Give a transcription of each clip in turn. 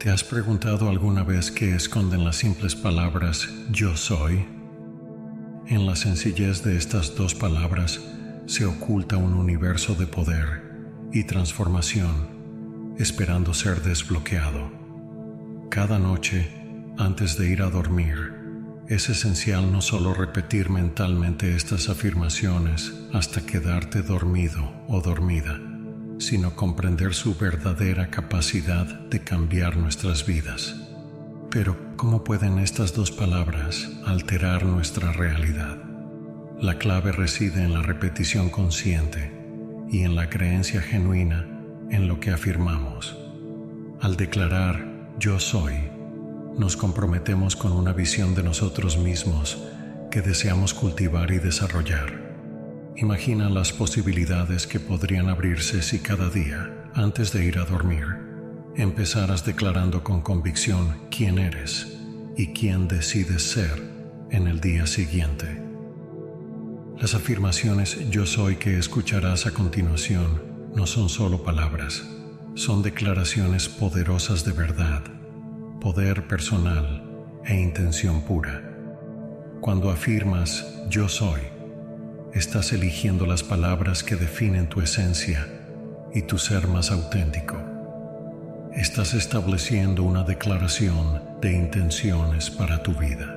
¿Te has preguntado alguna vez qué esconden las simples palabras yo soy? En la sencillez de estas dos palabras se oculta un universo de poder y transformación esperando ser desbloqueado. Cada noche, antes de ir a dormir, es esencial no solo repetir mentalmente estas afirmaciones hasta quedarte dormido o dormida, sino comprender su verdadera capacidad de cambiar nuestras vidas. Pero, ¿cómo pueden estas dos palabras alterar nuestra realidad? La clave reside en la repetición consciente y en la creencia genuina en lo que afirmamos. Al declarar yo soy, nos comprometemos con una visión de nosotros mismos que deseamos cultivar y desarrollar. Imagina las posibilidades que podrían abrirse si cada día, antes de ir a dormir, empezaras declarando con convicción quién eres y quién decides ser en el día siguiente. Las afirmaciones yo soy que escucharás a continuación no son solo palabras, son declaraciones poderosas de verdad, poder personal e intención pura. Cuando afirmas yo soy, estás eligiendo las palabras que definen tu esencia y tu ser más auténtico. Estás estableciendo una declaración de intenciones para tu vida.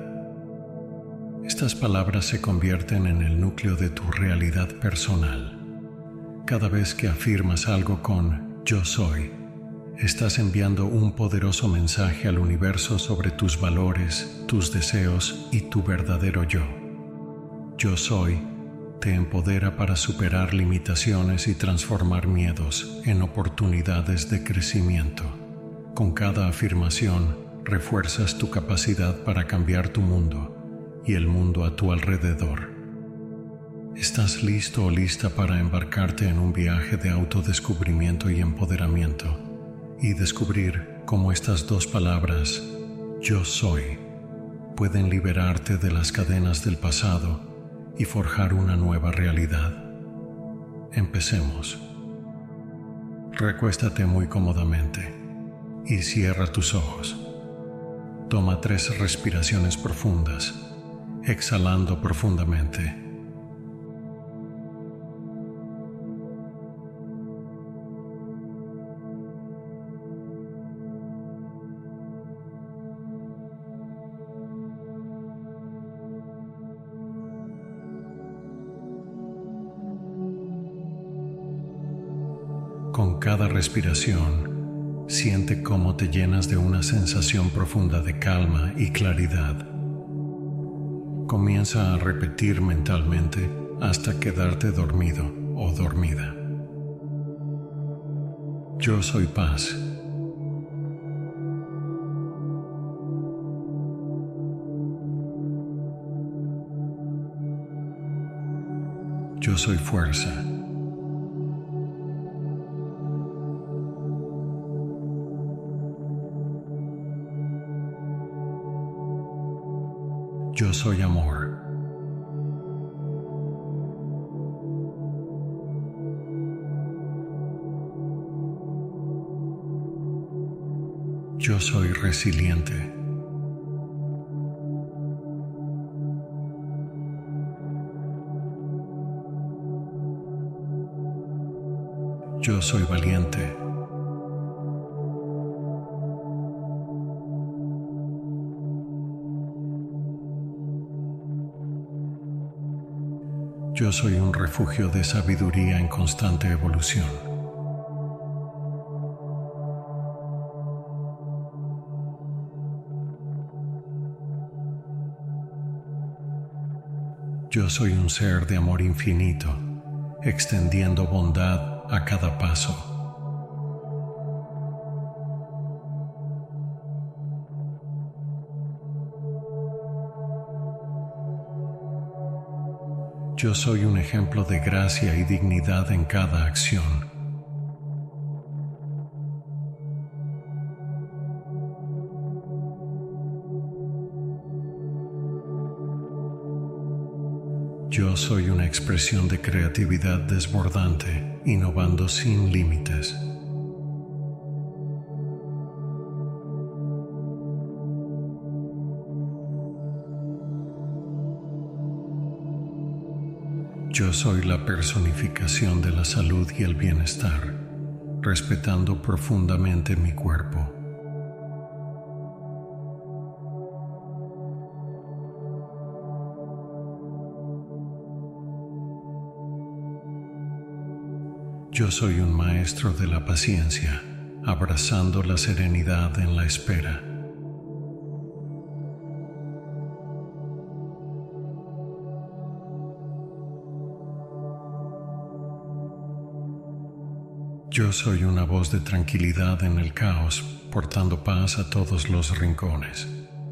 Estas palabras se convierten en el núcleo de tu realidad personal. Cada vez que afirmas algo con yo soy, estás enviando un poderoso mensaje al universo sobre tus valores, tus deseos y tu verdadero yo. Yo soy te empodera para superar limitaciones y transformar miedos en oportunidades de crecimiento. Con cada afirmación, refuerzas tu capacidad para cambiar tu mundo y el mundo a tu alrededor. ¿Estás listo o lista para embarcarte en un viaje de autodescubrimiento y empoderamiento y descubrir cómo estas dos palabras, yo soy, pueden liberarte de las cadenas del pasado y forjar una nueva realidad? Empecemos. Recuéstate muy cómodamente y cierra tus ojos. Toma 3 respiraciones profundas, exhalando profundamente. Con cada respiración, siente cómo te llenas de una sensación profunda de calma y claridad. Comienza a repetir mentalmente hasta quedarte dormido o dormida. Yo soy paz. Yo soy fuerza. Yo soy amor. Yo soy resiliente. Yo soy valiente. Yo soy un refugio de sabiduría en constante evolución. Yo soy un ser de amor infinito, extendiendo bondad a cada paso. Yo soy un ejemplo de gracia y dignidad en cada acción. Yo soy una expresión de creatividad desbordante, innovando sin límites. Yo soy la personificación de la salud y el bienestar, respetando profundamente mi cuerpo. Yo soy un maestro de la paciencia, abrazando la serenidad en la espera. Yo soy una voz de tranquilidad en el caos, portando paz a todos los rincones.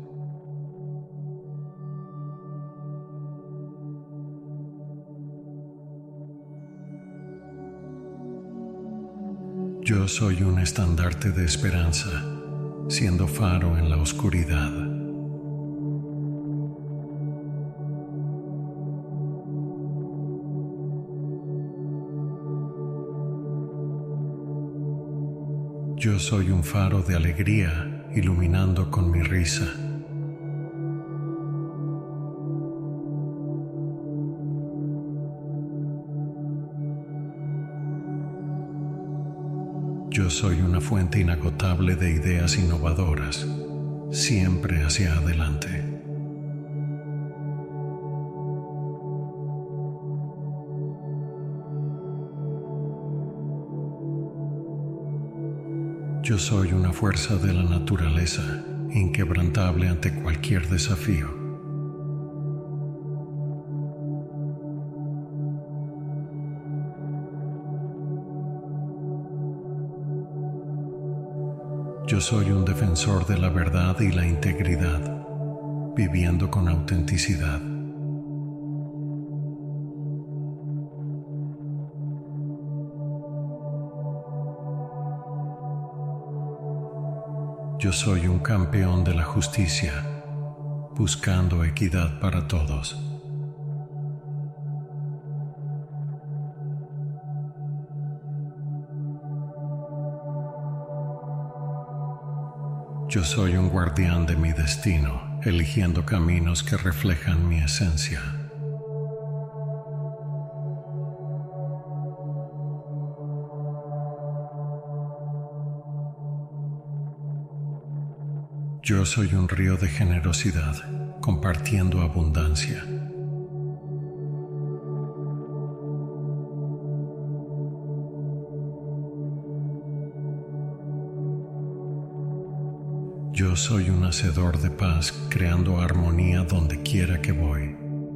Yo soy un estandarte de esperanza, siendo faro en la oscuridad. Yo soy un faro de alegría, iluminando con mi risa. Yo soy una fuente inagotable de ideas innovadoras, siempre hacia adelante. Yo soy una fuerza de la naturaleza, inquebrantable ante cualquier desafío. Yo soy un defensor de la verdad y la integridad, viviendo con autenticidad. Yo soy un campeón de la justicia, buscando equidad para todos. Yo soy un guardián de mi destino, eligiendo caminos que reflejan mi esencia. Yo soy un río de generosidad, compartiendo abundancia. Yo soy un hacedor de paz, creando armonía donde quiera que voy.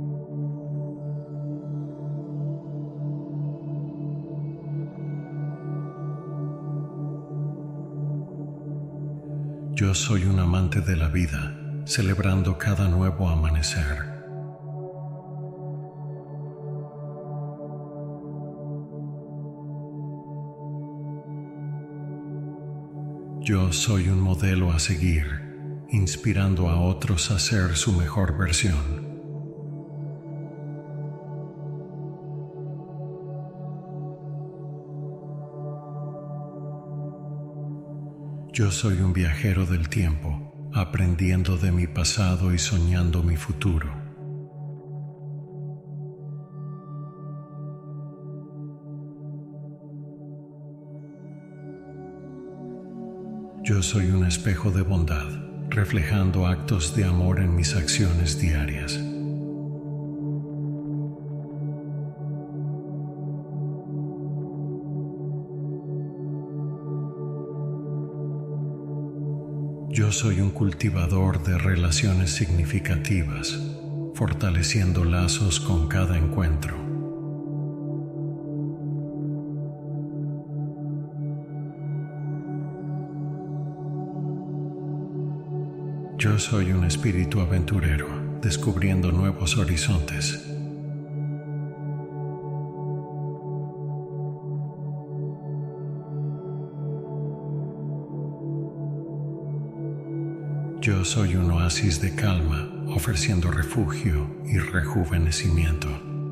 Yo soy un amante de la vida, celebrando cada nuevo amanecer. Yo soy un modelo a seguir, inspirando a otros a ser su mejor versión. Yo soy un viajero del tiempo, aprendiendo de mi pasado y soñando mi futuro. Yo soy un espejo de bondad, reflejando actos de amor en mis acciones diarias. Yo soy un cultivador de relaciones significativas, fortaleciendo lazos con cada encuentro. Yo soy un espíritu aventurero, descubriendo nuevos horizontes. Yo soy un oasis de calma, ofreciendo refugio y rejuvenecimiento.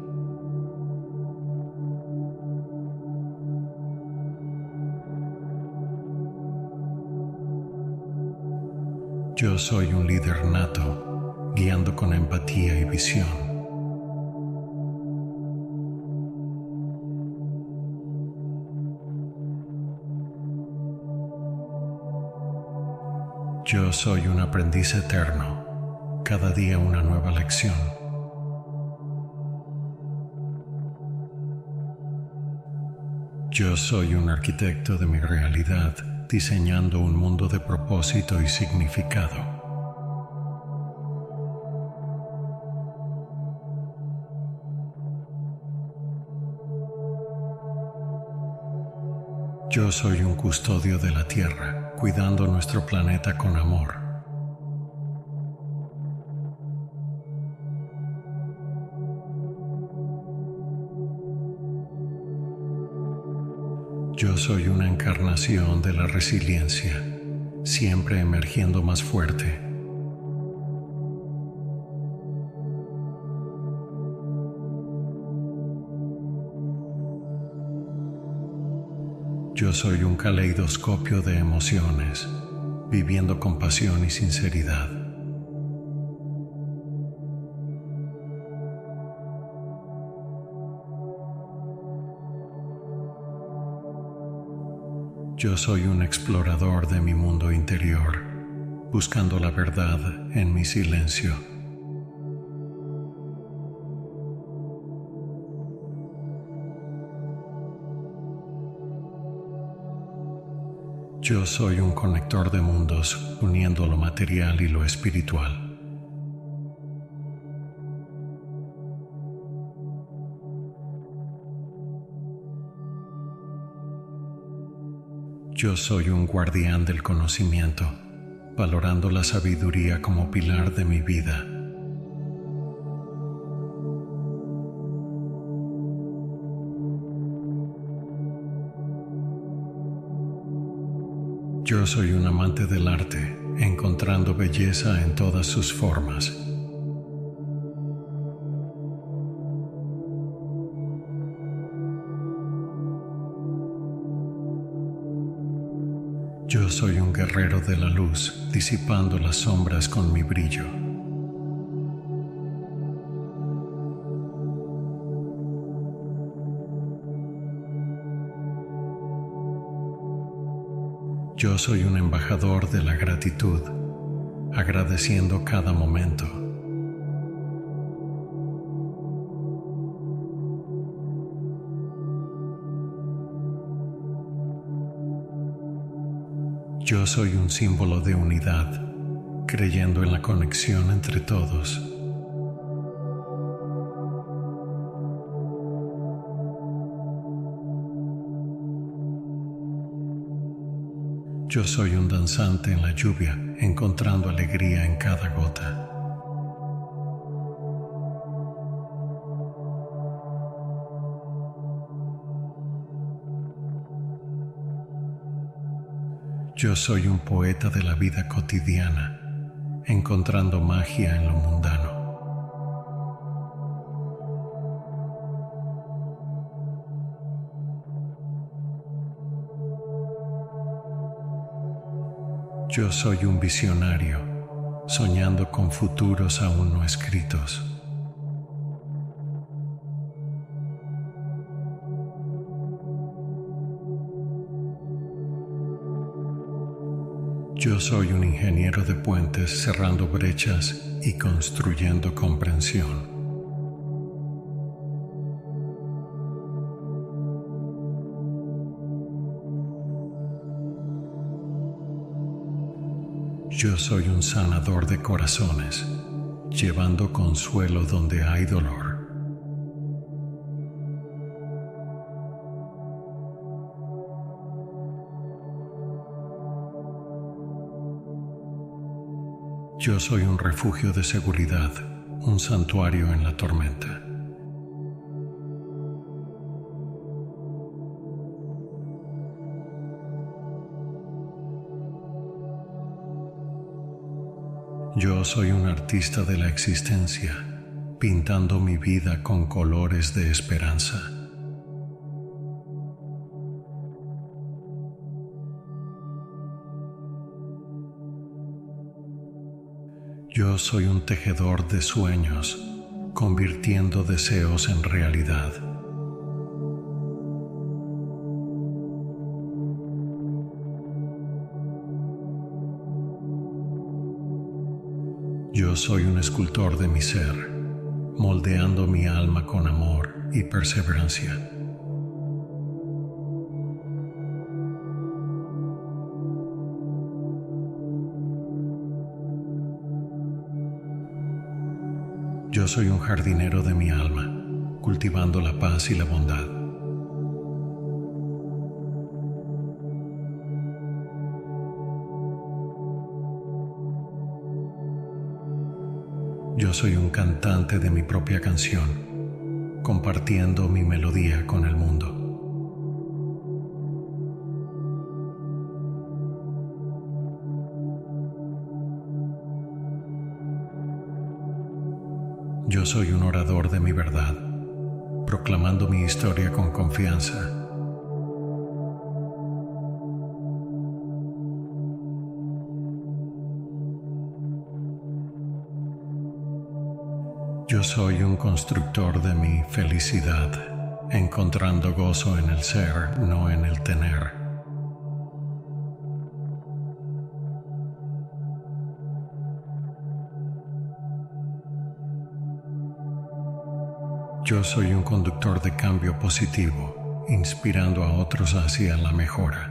Yo soy un líder nato, guiando con empatía y visión. Yo soy un aprendiz eterno, cada día una nueva lección. Yo soy un arquitecto de mi realidad, diseñando un mundo de propósito y significado. Yo soy un custodio de la Tierra, cuidando nuestro planeta con amor. Yo soy una encarnación de la resiliencia, siempre emergiendo más fuerte. Yo soy un caleidoscopio de emociones, viviendo con pasión y sinceridad. Yo soy un explorador de mi mundo interior, buscando la verdad en mi silencio. Yo soy un conector de mundos, uniendo lo material y lo espiritual. Yo soy un guardián del conocimiento, valorando la sabiduría como pilar de mi vida. Yo soy un amante del arte, encontrando belleza en todas sus formas. Yo soy un guerrero de la luz, disipando las sombras con mi brillo. Yo soy un embajador de la gratitud, agradeciendo cada momento. Yo soy un símbolo de unidad, creyendo en la conexión entre todos. Yo soy un danzante en la lluvia, encontrando alegría en cada gota. Yo soy un poeta de la vida cotidiana, encontrando magia en lo mundano. Yo soy un visionario, soñando con futuros aún no escritos. Yo soy un ingeniero de puentes, cerrando brechas y construyendo comprensión. Yo soy un sanador de corazones, llevando consuelo donde hay dolor. Yo soy un refugio de seguridad, un santuario en la tormenta. Yo soy un artista de la existencia, pintando mi vida con colores de esperanza. Yo soy un tejedor de sueños, convirtiendo deseos en realidad. Yo soy un escultor de mi ser, moldeando mi alma con amor y perseverancia. Yo soy un jardinero de mi alma, cultivando la paz y la bondad. Yo soy un cantante de mi propia canción, compartiendo mi melodía con el mundo. Yo soy un orador de mi verdad, proclamando mi historia con confianza. Yo soy un constructor de mi felicidad, encontrando gozo en el ser, no en el tener. Yo soy un conductor de cambio positivo, inspirando a otros hacia la mejora.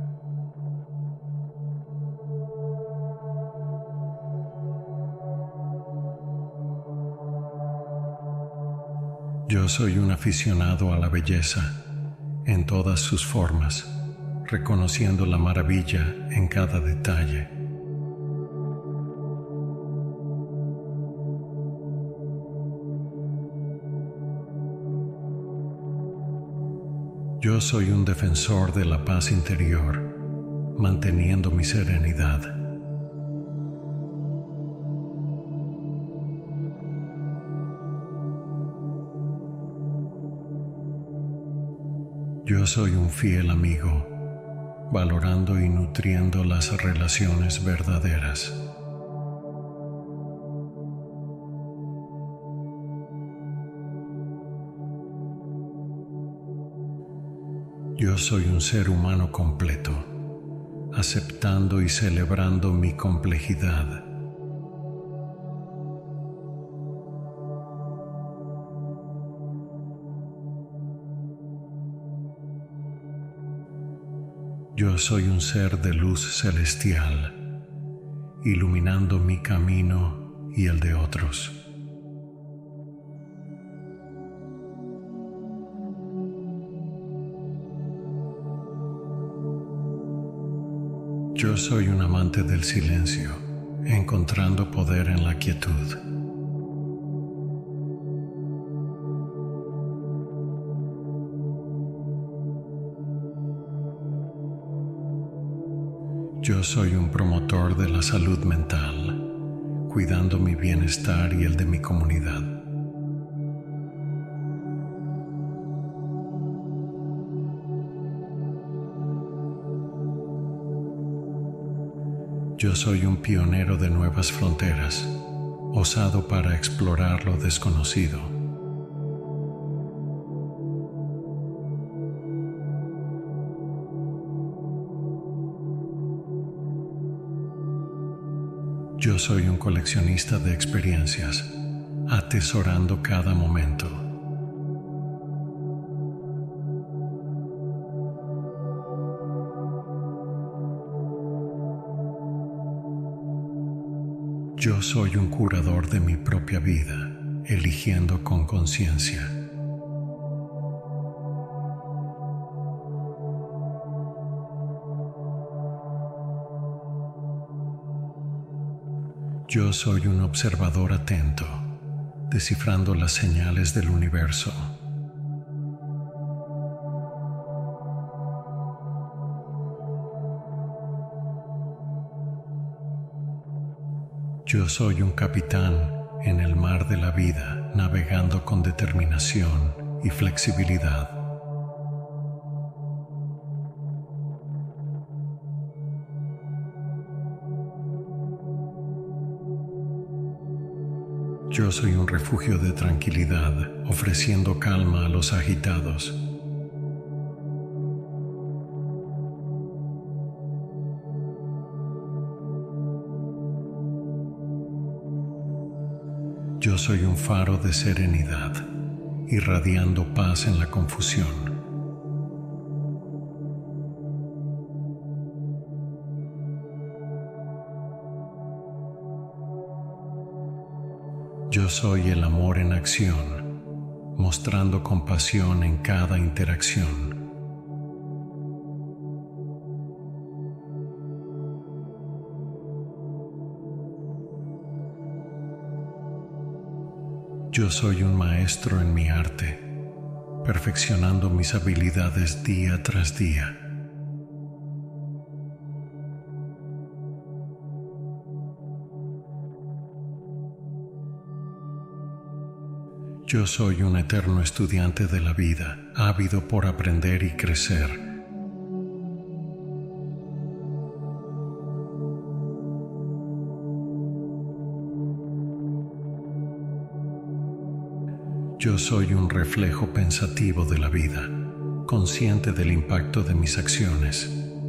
Yo soy un aficionado a la belleza, en todas sus formas, reconociendo la maravilla en cada detalle. Yo soy un defensor de la paz interior, manteniendo mi serenidad. Yo soy un fiel amigo, valorando y nutriendo las relaciones verdaderas. Yo soy un ser humano completo, aceptando y celebrando mi complejidad. Yo soy un ser de luz celestial, iluminando mi camino y el de otros. Yo soy un amante del silencio, encontrando poder en la quietud. Yo soy un promotor de la salud mental, cuidando mi bienestar y el de mi comunidad. Yo soy un pionero de nuevas fronteras, osado para explorar lo desconocido. Yo soy un coleccionista de experiencias, atesorando cada momento. Yo soy un curador de mi propia vida, eligiendo con conciencia. Yo soy un observador atento, descifrando las señales del universo. Yo soy un capitán en el mar de la vida, navegando con determinación y flexibilidad. Yo soy un refugio de tranquilidad, ofreciendo calma a los agitados. Yo soy un faro de serenidad, irradiando paz en la confusión. Yo soy el amor en acción, mostrando compasión en cada interacción. Yo soy un maestro en mi arte, perfeccionando mis habilidades día tras día. Yo soy un eterno estudiante de la vida, ávido por aprender y crecer. Yo soy un reflejo pensativo de la vida, consciente del impacto de mis acciones.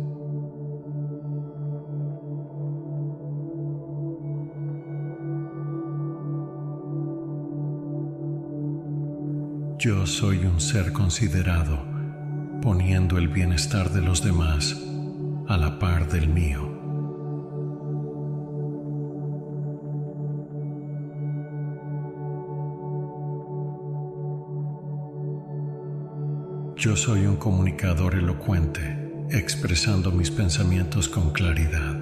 Yo soy un ser considerado, poniendo el bienestar de los demás a la par del mío. Yo soy un comunicador elocuente, expresando mis pensamientos con claridad.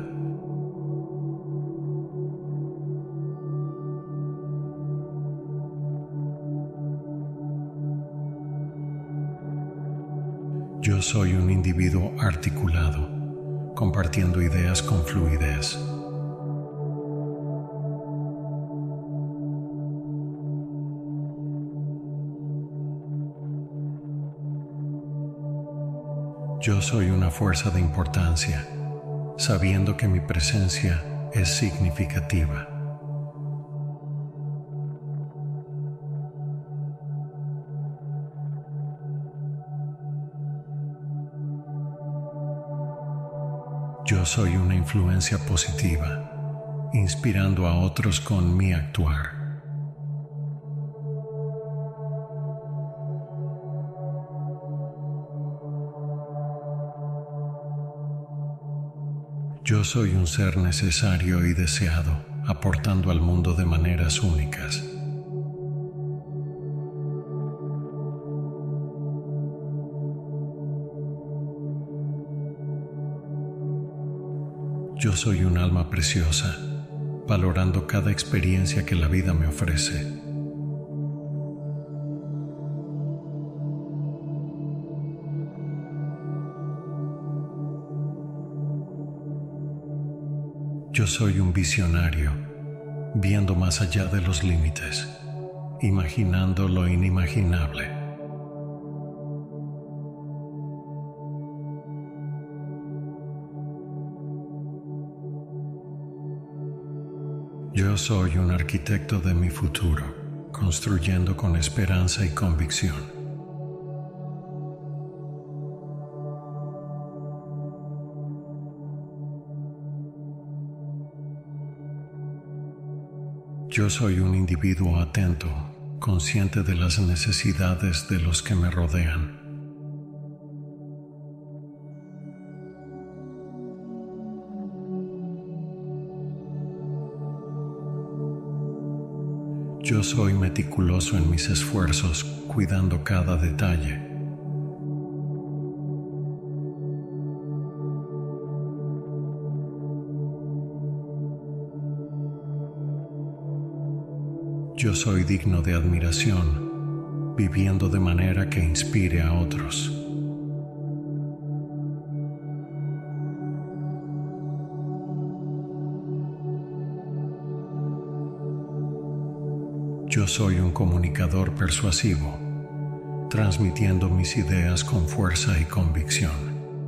Yo soy un individuo articulado, compartiendo ideas con fluidez. Yo soy una fuerza de importancia, sabiendo que mi presencia es significativa. Yo soy una influencia positiva, inspirando a otros con mi actuar. Yo soy un ser necesario y deseado, aportando al mundo de maneras únicas. Yo soy un alma preciosa, valorando cada experiencia que la vida me ofrece. Yo soy un visionario, viendo más allá de los límites, imaginando lo inimaginable. Yo soy un arquitecto de mi futuro, construyendo con esperanza y convicción. Yo soy un individuo atento, consciente de las necesidades de los que me rodean. Yo soy meticuloso en mis esfuerzos, cuidando cada detalle. Yo soy digno de admiración, viviendo de manera que inspire a otros. Yo soy un comunicador persuasivo, transmitiendo mis ideas con fuerza y convicción.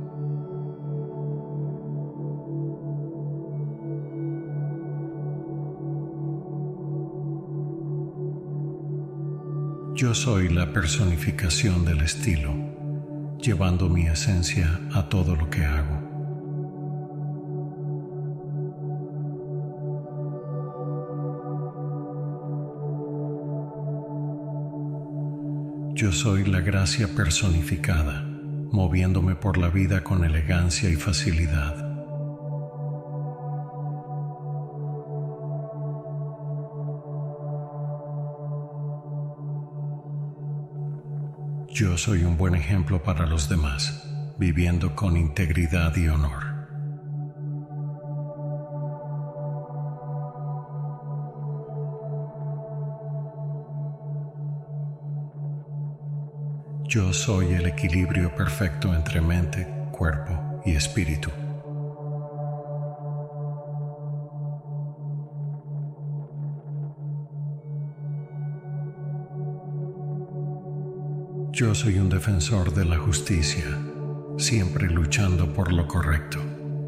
Yo soy la personificación del estilo, llevando mi esencia a todo lo que hago. Yo soy la gracia personificada, moviéndome por la vida con elegancia y facilidad. Yo soy un buen ejemplo para los demás, viviendo con integridad y honor. Yo soy el equilibrio perfecto entre mente, cuerpo y espíritu. Yo soy un defensor de la justicia, siempre luchando por lo correcto.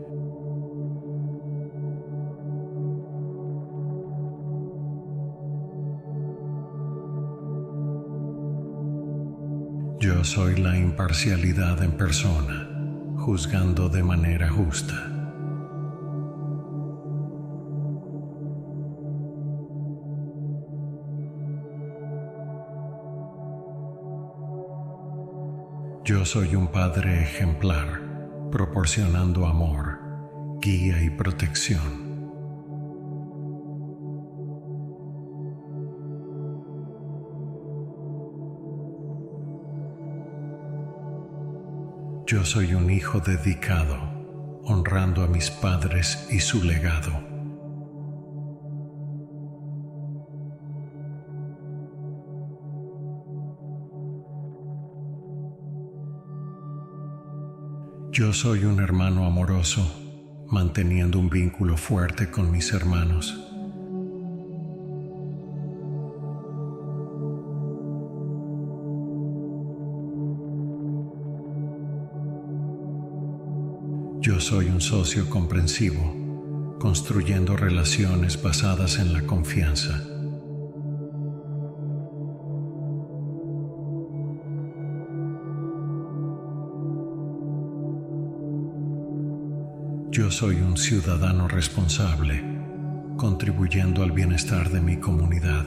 Yo soy la imparcialidad en persona, juzgando de manera justa. Yo soy un padre ejemplar, proporcionando amor, guía y protección. Yo soy un hijo dedicado, honrando a mis padres y su legado. Yo soy un hermano amoroso, manteniendo un vínculo fuerte con mis hermanos. Yo soy un socio comprensivo, construyendo relaciones basadas en la confianza. Yo soy un ciudadano responsable, contribuyendo al bienestar de mi comunidad.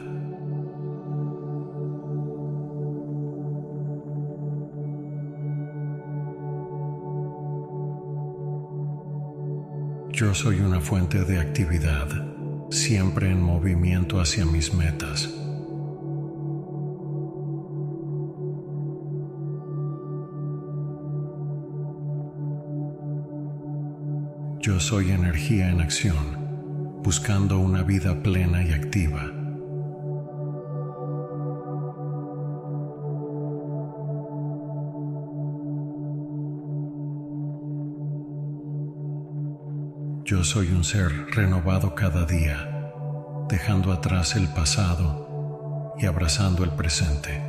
Yo soy una fuente de actividad, siempre en movimiento hacia mis metas. Yo soy energía en acción, buscando una vida plena y activa. Yo soy un ser renovado cada día, dejando atrás el pasado y abrazando el presente.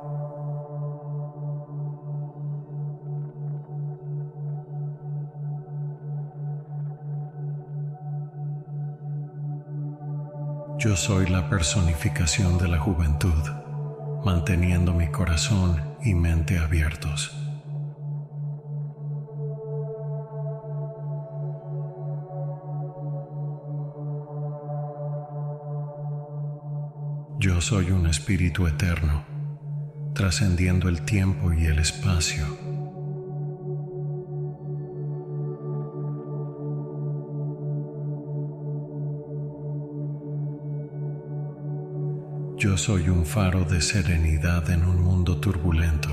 Yo soy la personificación de la juventud, manteniendo mi corazón y mente abiertos. Yo soy un espíritu eterno, trascendiendo el tiempo y el espacio. Yo soy un faro de serenidad en un mundo turbulento.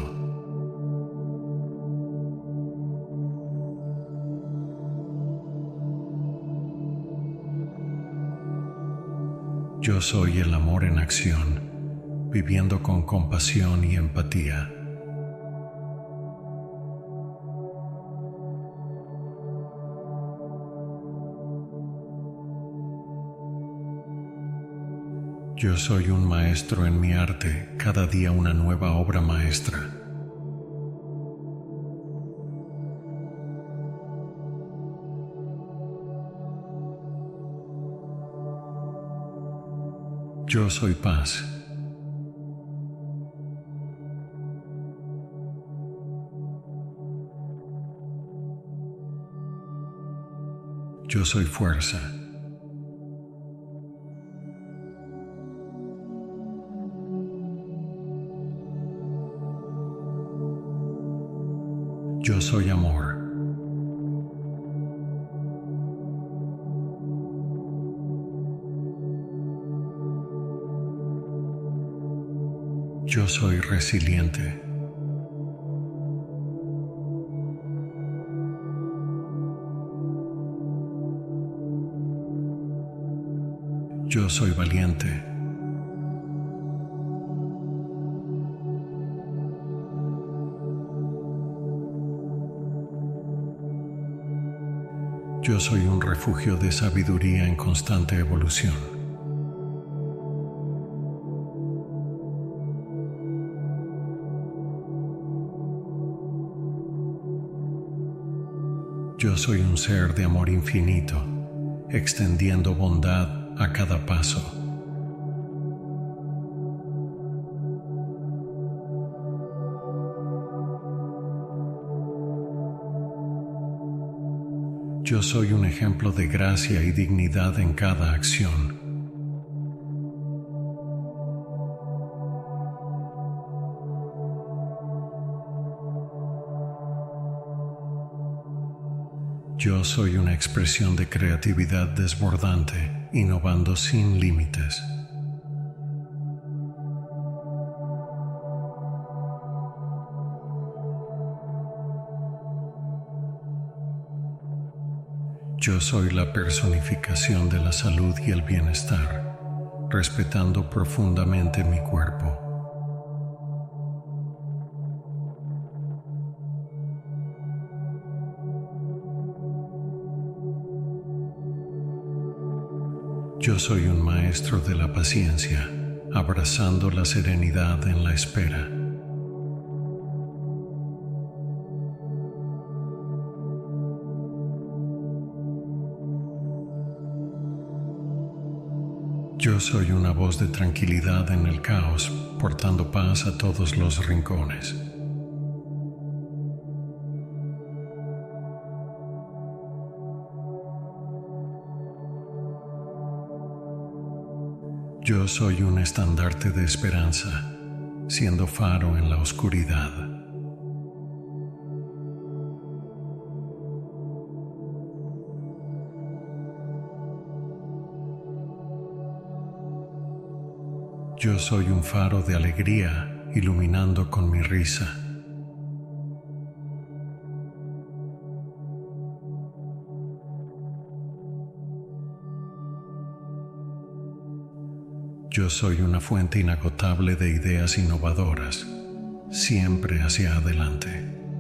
Yo soy el amor en acción, viviendo con compasión y empatía. Yo soy un maestro en mi arte, cada día una nueva obra maestra. Yo soy paz. Yo soy fuerza. Yo soy amor. Yo soy resiliente. Yo soy valiente. Yo soy un refugio de sabiduría en constante evolución. Yo soy un ser de amor infinito, extendiendo bondad a cada paso. Yo soy un ejemplo de gracia y dignidad en cada acción. Yo soy una expresión de creatividad desbordante, innovando sin límites. Yo soy la personificación de la salud y el bienestar, respetando profundamente mi cuerpo. Yo soy un maestro de la paciencia, abrazando la serenidad en la espera. Yo soy una voz de tranquilidad en el caos, portando paz a todos los rincones. Yo soy un estandarte de esperanza, siendo faro en la oscuridad. Yo soy un faro de alegría, iluminando con mi risa. Yo soy una fuente inagotable de ideas innovadoras, siempre hacia adelante.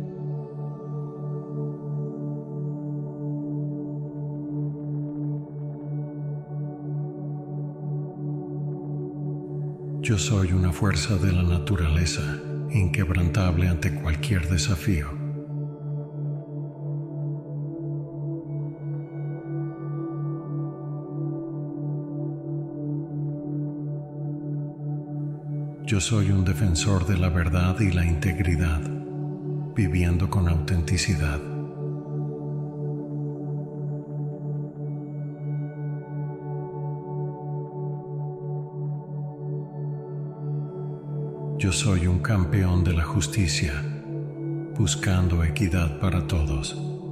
Yo soy una fuerza de la naturaleza, inquebrantable ante cualquier desafío. Yo soy un defensor de la verdad y la integridad, viviendo con autenticidad. Yo soy un campeón de la justicia, buscando equidad para todos.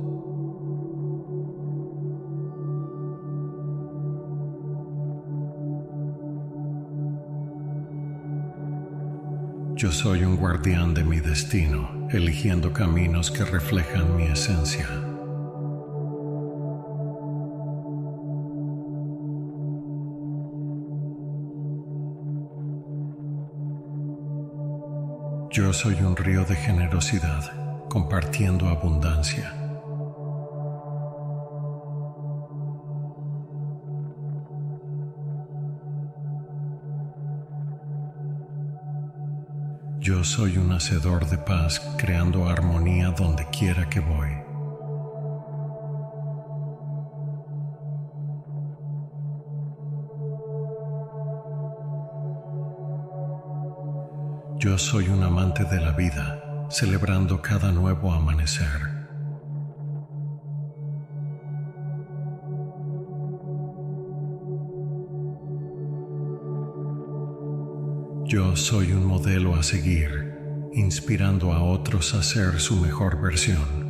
Yo soy un guardián de mi destino, eligiendo caminos que reflejan mi esencia. Yo soy un río de generosidad, compartiendo abundancia. Yo soy un hacedor de paz, creando armonía donde quiera que voy. Yo soy un amante de la vida, celebrando cada nuevo amanecer. Yo soy un modelo a seguir, inspirando a otros a ser su mejor versión.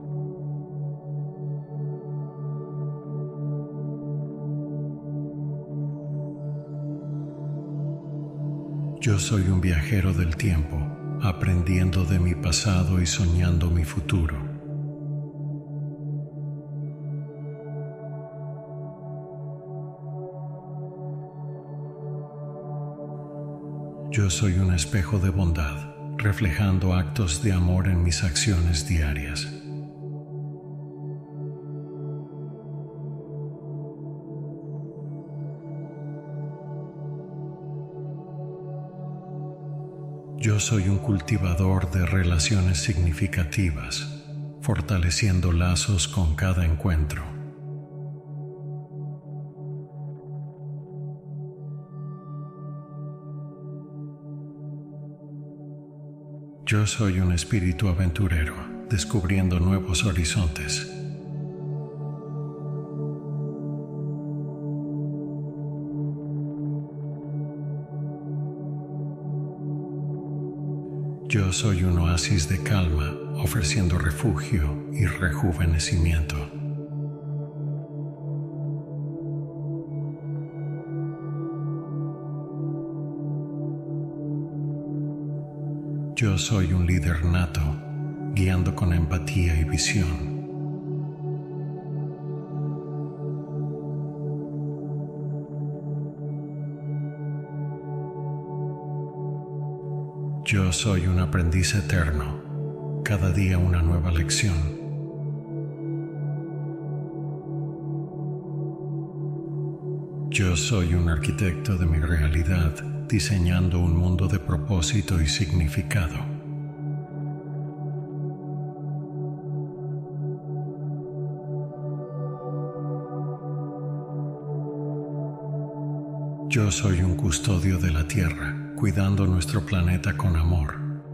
Yo soy un viajero del tiempo, aprendiendo de mi pasado y soñando mi futuro. Yo soy un espejo de bondad, reflejando actos de amor en mis acciones diarias. Yo soy un cultivador de relaciones significativas, fortaleciendo lazos con cada encuentro. Yo soy un espíritu aventurero, descubriendo nuevos horizontes. Yo soy un oasis de calma, ofreciendo refugio y rejuvenecimiento. Yo soy un líder nato, guiando con empatía y visión. Yo soy un aprendiz eterno, cada día una nueva lección. Yo soy un arquitecto de mi realidad, diseñando un mundo de propósito y significado. Yo soy un custodio de la Tierra, cuidando nuestro planeta con amor.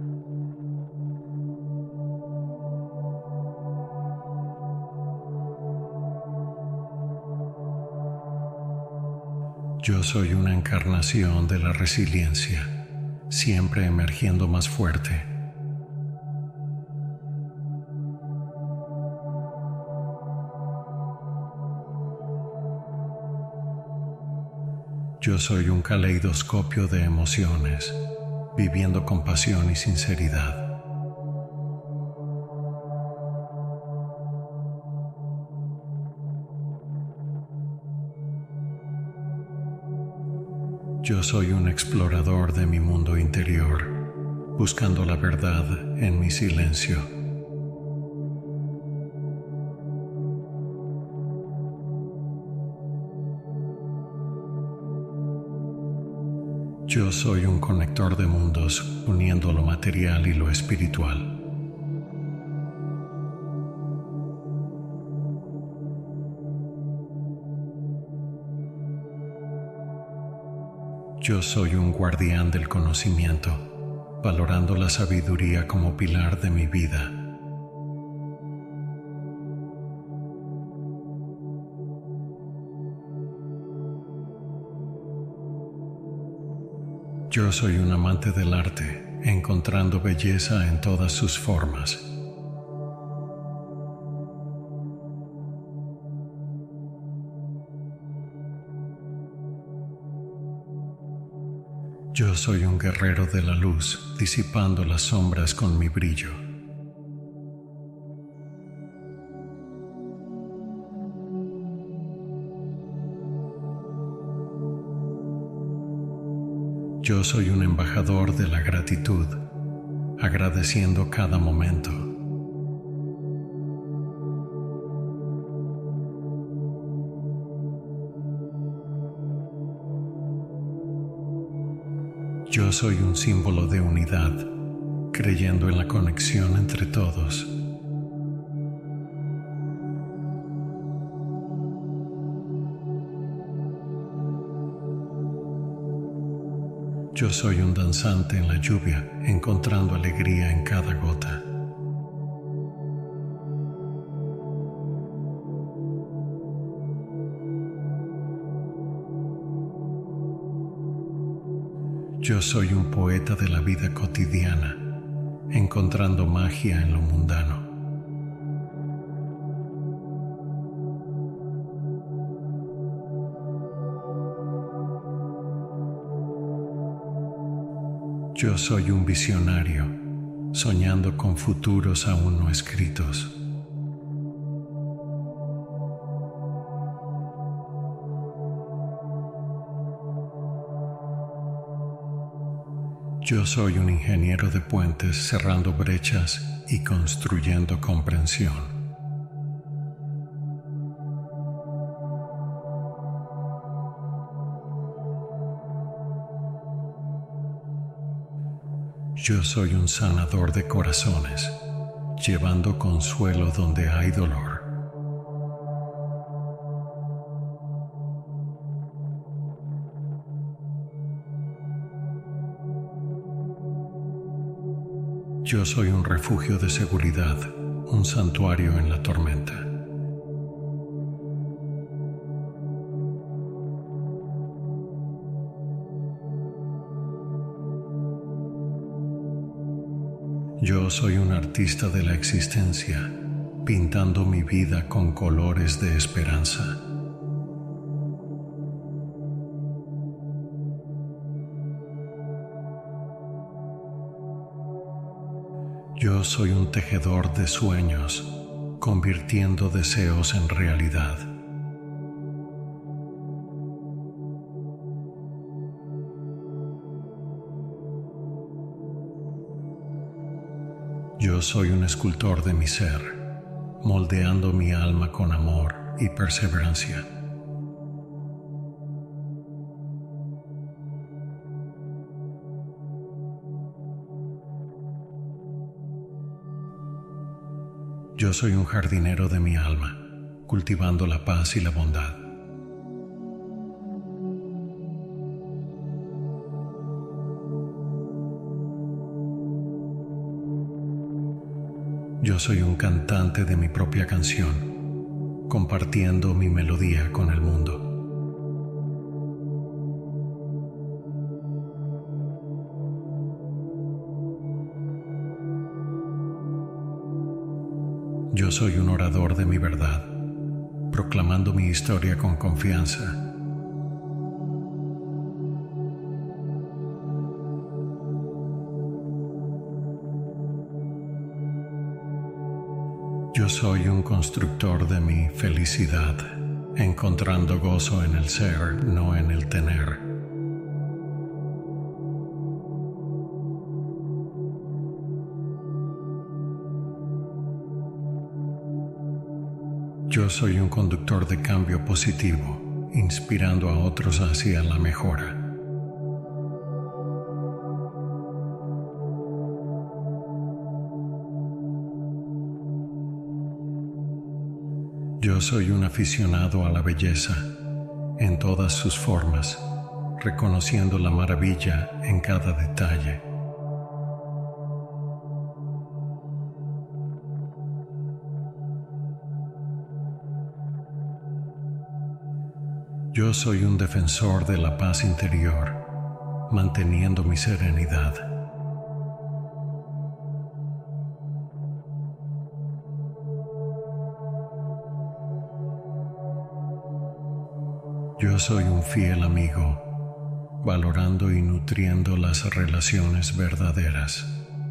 Yo soy una encarnación de la resiliencia, siempre emergiendo más fuerte. Yo soy un caleidoscopio de emociones, viviendo con pasión y sinceridad. Yo soy un explorador de mi mundo interior, buscando la verdad en mi silencio. Yo soy un conector de mundos, uniendo lo material y lo espiritual. Yo soy un guardián del conocimiento, valorando la sabiduría como pilar de mi vida. Yo soy un amante del arte, encontrando belleza en todas sus formas. Yo soy un guerrero de la luz, disipando las sombras con mi brillo. Yo soy un embajador de la gratitud, agradeciendo cada momento. Yo soy un símbolo de unidad, creyendo en la conexión entre todos. Yo soy un danzante en la lluvia, encontrando alegría en cada gota. Yo soy un poeta de la vida cotidiana, encontrando magia en lo mundano. Yo soy un visionario, soñando con futuros aún no escritos. Yo soy un ingeniero de puentes cerrando brechas y construyendo comprensión. Yo soy un sanador de corazones, llevando consuelo donde hay dolor. Yo soy un refugio de seguridad, un santuario en la tormenta. Yo soy un artista de la existencia, pintando mi vida con colores de esperanza. Yo soy un tejedor de sueños, convirtiendo deseos en realidad. Yo soy un escultor de mi ser, moldeando mi alma con amor y perseverancia. Yo soy un jardinero de mi alma, cultivando la paz y la bondad. Yo soy un cantante de mi propia canción, compartiendo mi melodía con el mundo. Yo soy un orador de mi verdad, proclamando mi historia con confianza. Yo soy un constructor de mi felicidad, encontrando gozo en el ser, no en el tener. Yo soy un conductor de cambio positivo, inspirando a otros hacia la mejora. Yo soy un aficionado a la belleza, en todas sus formas, reconociendo la maravilla en cada detalle. Yo soy un defensor de la paz interior, manteniendo mi serenidad. Yo soy un fiel amigo, valorando y nutriendo las relaciones verdaderas.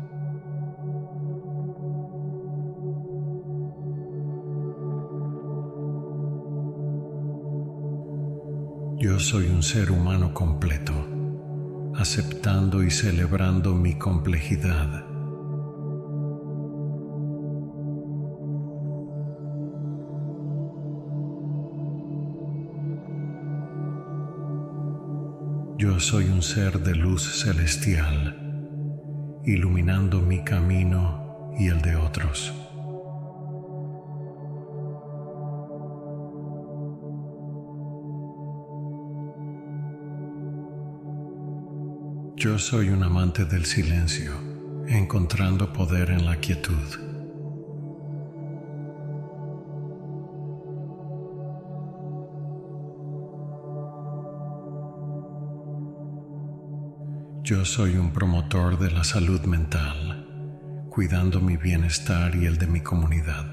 Yo soy un ser humano completo, aceptando y celebrando mi complejidad. Yo soy un ser de luz celestial, iluminando mi camino y el de otros. Yo soy un amante del silencio, encontrando poder en la quietud. Yo soy un promotor de la salud mental, cuidando mi bienestar y el de mi comunidad.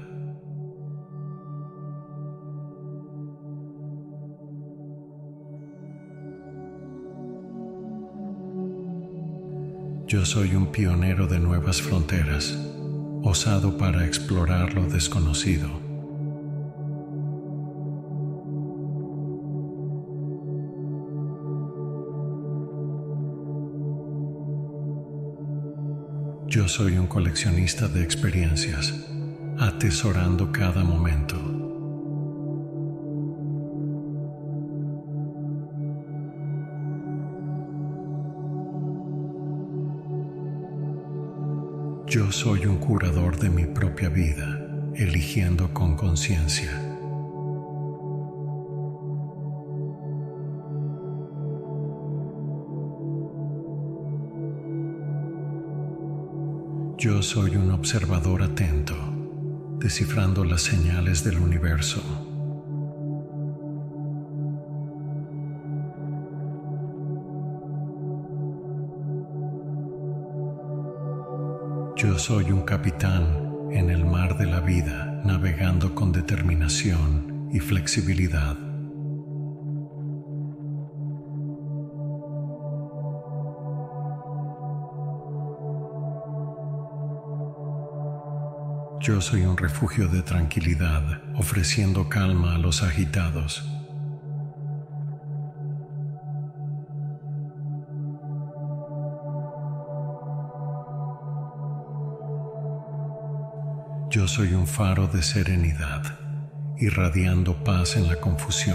Yo soy un pionero de nuevas fronteras, osado para explorar lo desconocido. Yo soy un coleccionista de experiencias, atesorando cada momento. Yo soy un curador de mi propia vida, eligiendo con conciencia. Yo soy un observador atento, descifrando las señales del universo. Yo soy un capitán en el mar de la vida, navegando con determinación y flexibilidad. Yo soy un refugio de tranquilidad, ofreciendo calma a los agitados. Yo soy un faro de serenidad, irradiando paz en la confusión.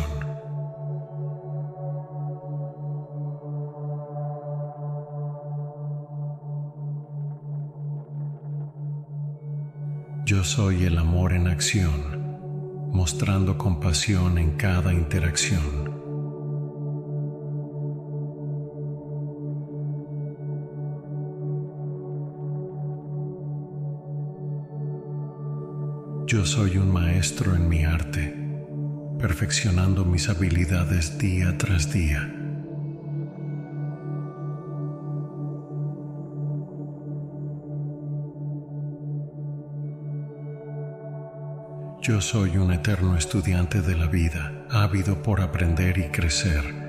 Yo soy el amor en acción, mostrando compasión en cada interacción. Yo soy un maestro en mi arte, perfeccionando mis habilidades día tras día. Yo soy un eterno estudiante de la vida, ávido por aprender y crecer.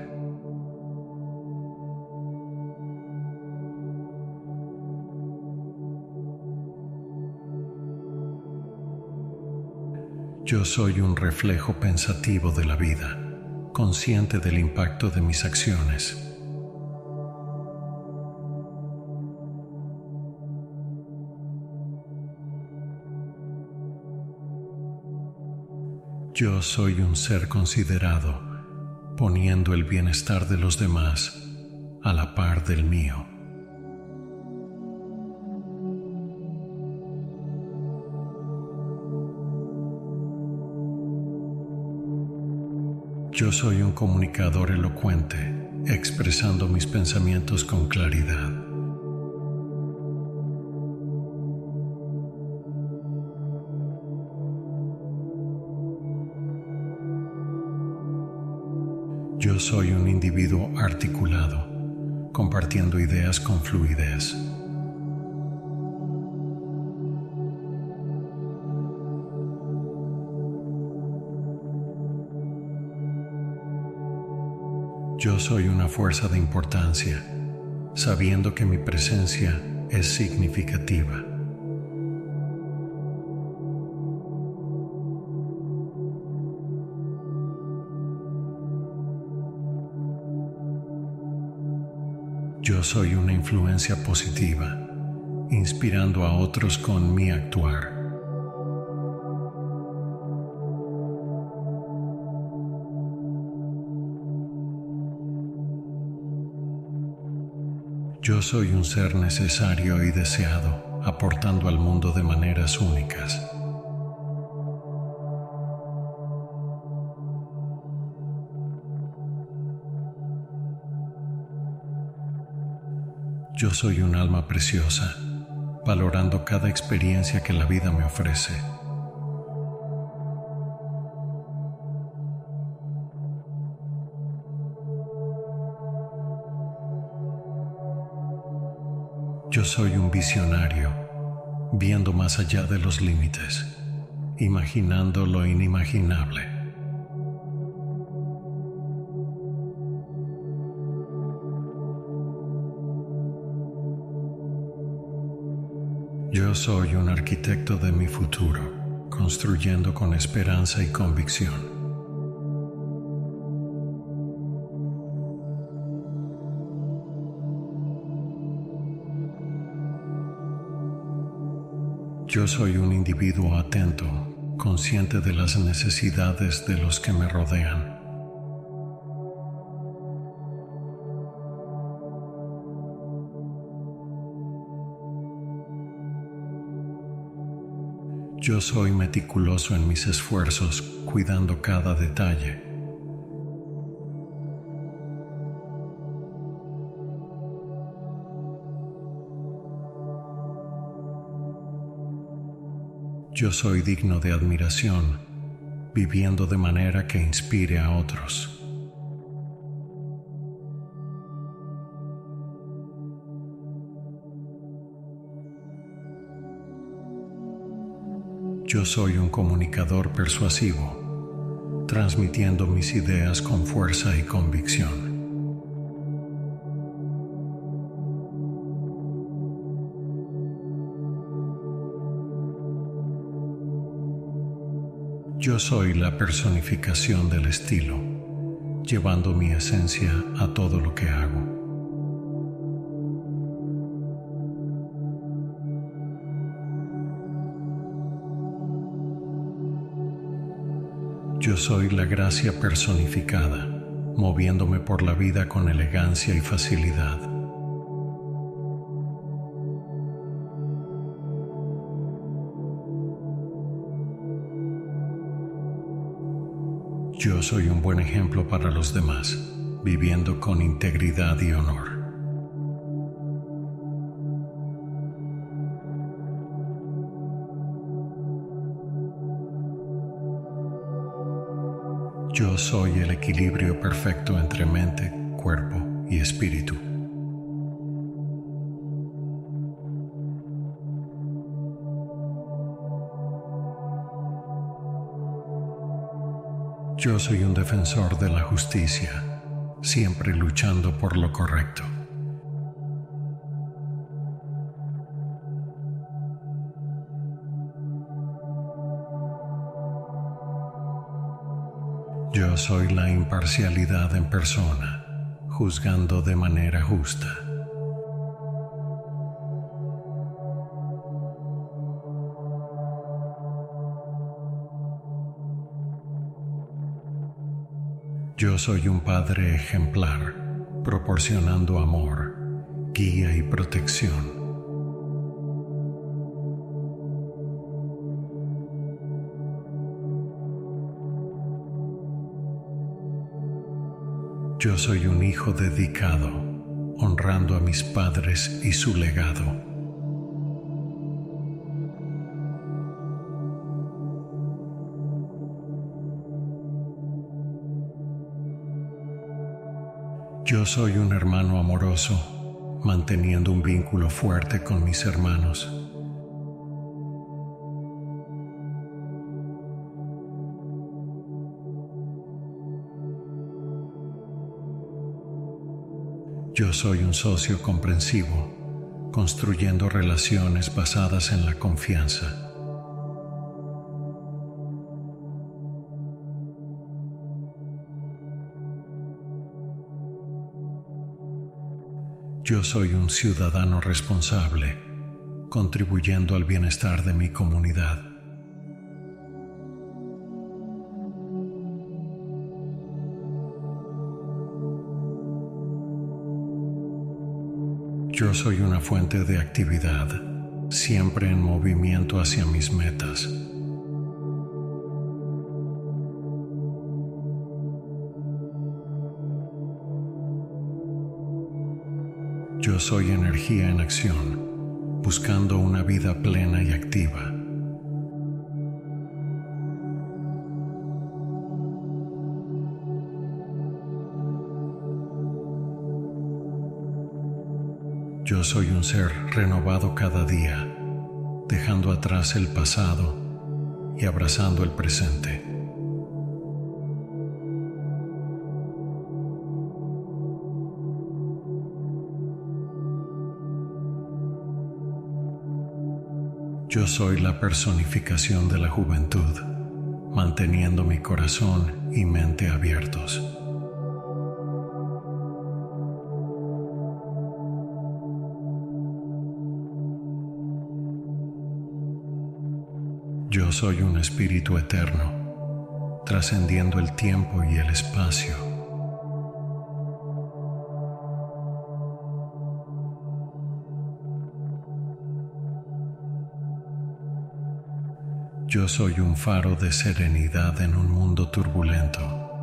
Yo soy un reflejo pensativo de la vida, consciente del impacto de mis acciones. Yo soy un ser considerado, poniendo el bienestar de los demás a la par del mío. Yo soy un comunicador elocuente, expresando mis pensamientos con claridad. Yo soy un individuo articulado, compartiendo ideas con fluidez. Yo soy una fuerza de importancia, sabiendo que mi presencia es significativa. Yo soy una influencia positiva, inspirando a otros con mi actuar. Yo soy un ser necesario y deseado, aportando al mundo de maneras únicas. Yo soy un alma preciosa, valorando cada experiencia que la vida me ofrece. Yo soy un visionario, viendo más allá de los límites, imaginando lo inimaginable. Yo soy un arquitecto de mi futuro, construyendo con esperanza y convicción. Yo soy un individuo atento, consciente de las necesidades de los que me rodean. Yo soy meticuloso en mis esfuerzos, cuidando cada detalle. Yo soy digno de admiración, viviendo de manera que inspire a otros. Yo soy un comunicador persuasivo, transmitiendo mis ideas con fuerza y convicción. Yo soy la personificación del estilo, llevando mi esencia a todo lo que hago. Yo soy la gracia personificada, moviéndome por la vida con elegancia y facilidad. Yo soy un buen ejemplo para los demás, viviendo con integridad y honor. Yo soy el equilibrio perfecto entre mente, cuerpo y espíritu. Yo soy un defensor de la justicia, siempre luchando por lo correcto. Yo soy la imparcialidad en persona, juzgando de manera justa. Yo soy un padre ejemplar, proporcionando amor, guía y protección. Yo soy un hijo dedicado, honrando a mis padres y su legado. Yo soy un hermano amoroso, manteniendo un vínculo fuerte con mis hermanos. Yo soy un socio comprensivo, construyendo relaciones basadas en la confianza. Yo soy un ciudadano responsable, contribuyendo al bienestar de mi comunidad. Yo soy una fuente de actividad, siempre en movimiento hacia mis metas. Yo soy energía en acción, buscando una vida plena y activa. Yo soy un ser renovado cada día, dejando atrás el pasado y abrazando el presente. Yo soy la personificación de la juventud, manteniendo mi corazón y mente abiertos. Yo soy un espíritu eterno, trascendiendo el tiempo y el espacio. Yo soy un faro de serenidad en un mundo turbulento.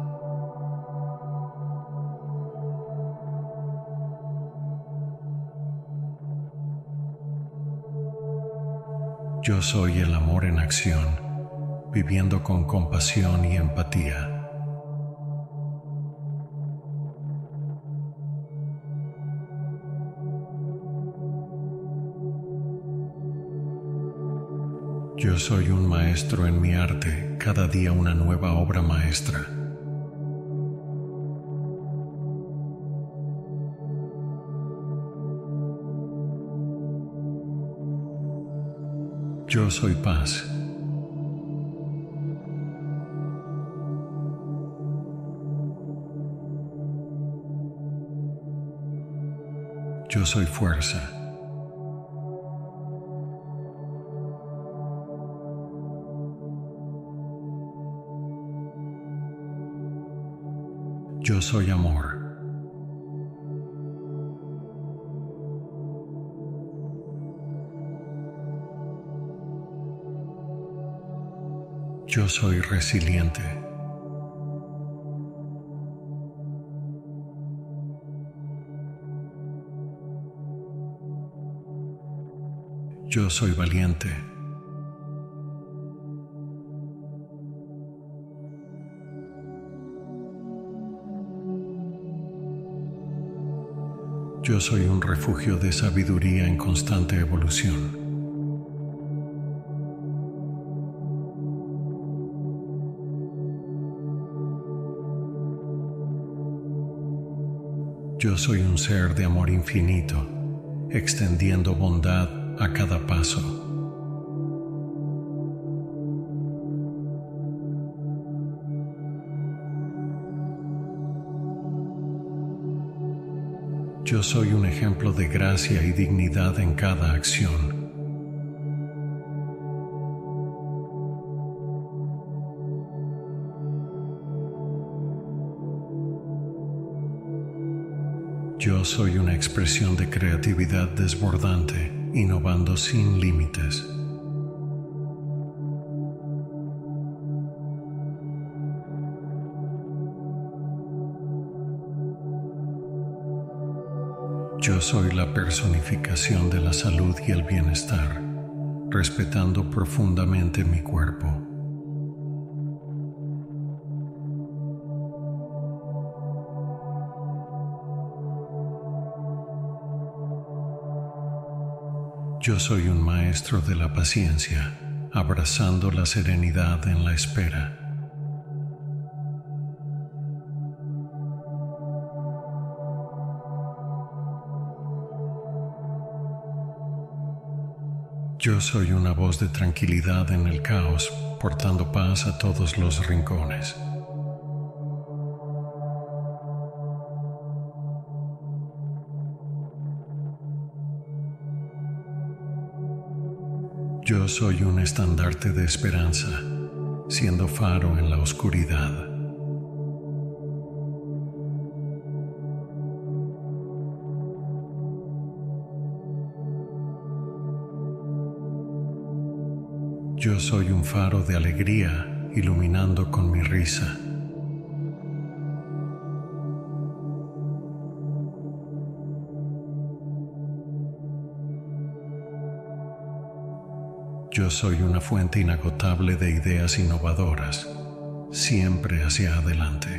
Yo soy el amor en acción, viviendo con compasión y empatía. Yo soy un maestro en mi arte, cada día una nueva obra maestra. Yo soy paz. Yo soy fuerza. Yo soy amor. Yo soy resiliente. Yo soy valiente. Yo soy un refugio de sabiduría en constante evolución. Yo soy un ser de amor infinito, extendiendo bondad a cada paso. Yo soy un ejemplo de gracia y dignidad en cada acción. Yo soy una expresión de creatividad desbordante, innovando sin límites. Yo soy la personificación de la salud y el bienestar, respetando profundamente mi cuerpo. Yo soy un maestro de la paciencia, abrazando la serenidad en la espera. Yo soy una voz de tranquilidad en el caos, portando paz a todos los rincones. Yo soy un estandarte de esperanza, siendo faro en la oscuridad. Yo soy un faro de alegría, iluminando con mi risa. Yo soy una fuente inagotable de ideas innovadoras, siempre hacia adelante.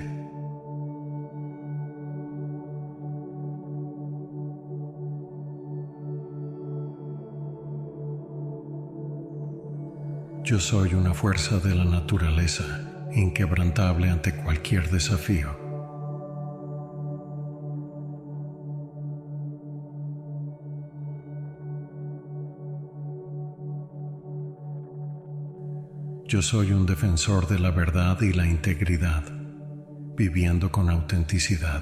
Yo soy una fuerza de la naturaleza, inquebrantable ante cualquier desafío. Yo soy un defensor de la verdad y la integridad, viviendo con autenticidad.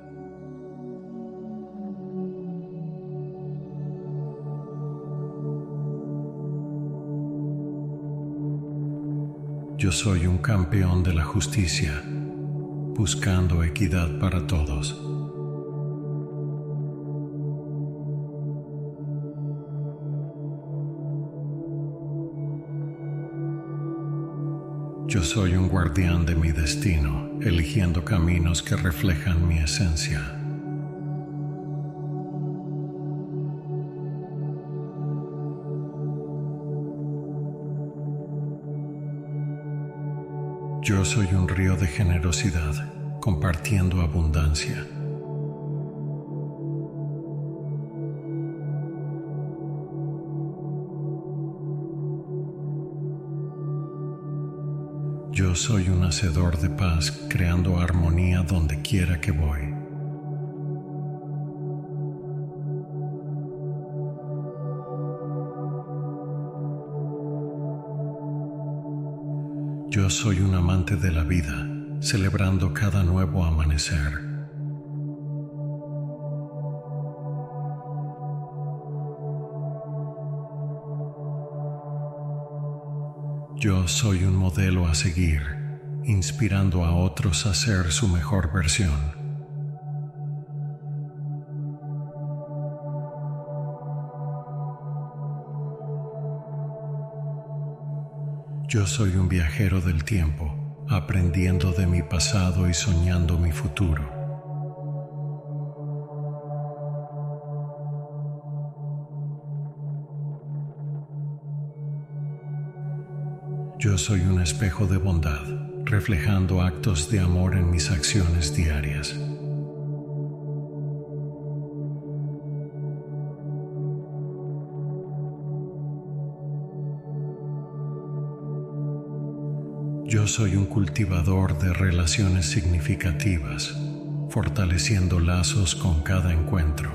Yo soy un campeón de la justicia, buscando equidad para todos. Yo soy un guardián de mi destino, eligiendo caminos que reflejan mi esencia. Yo soy un río de generosidad, compartiendo abundancia. Yo soy un hacedor de paz, creando armonía donde quiera que voy. Yo soy un amante de la vida, celebrando cada nuevo amanecer. Yo soy un modelo a seguir, inspirando a otros a ser su mejor versión. Yo soy un viajero del tiempo, aprendiendo de mi pasado y soñando mi futuro. Yo soy un espejo de bondad, reflejando actos de amor en mis acciones diarias. Yo soy un cultivador de relaciones significativas, fortaleciendo lazos con cada encuentro.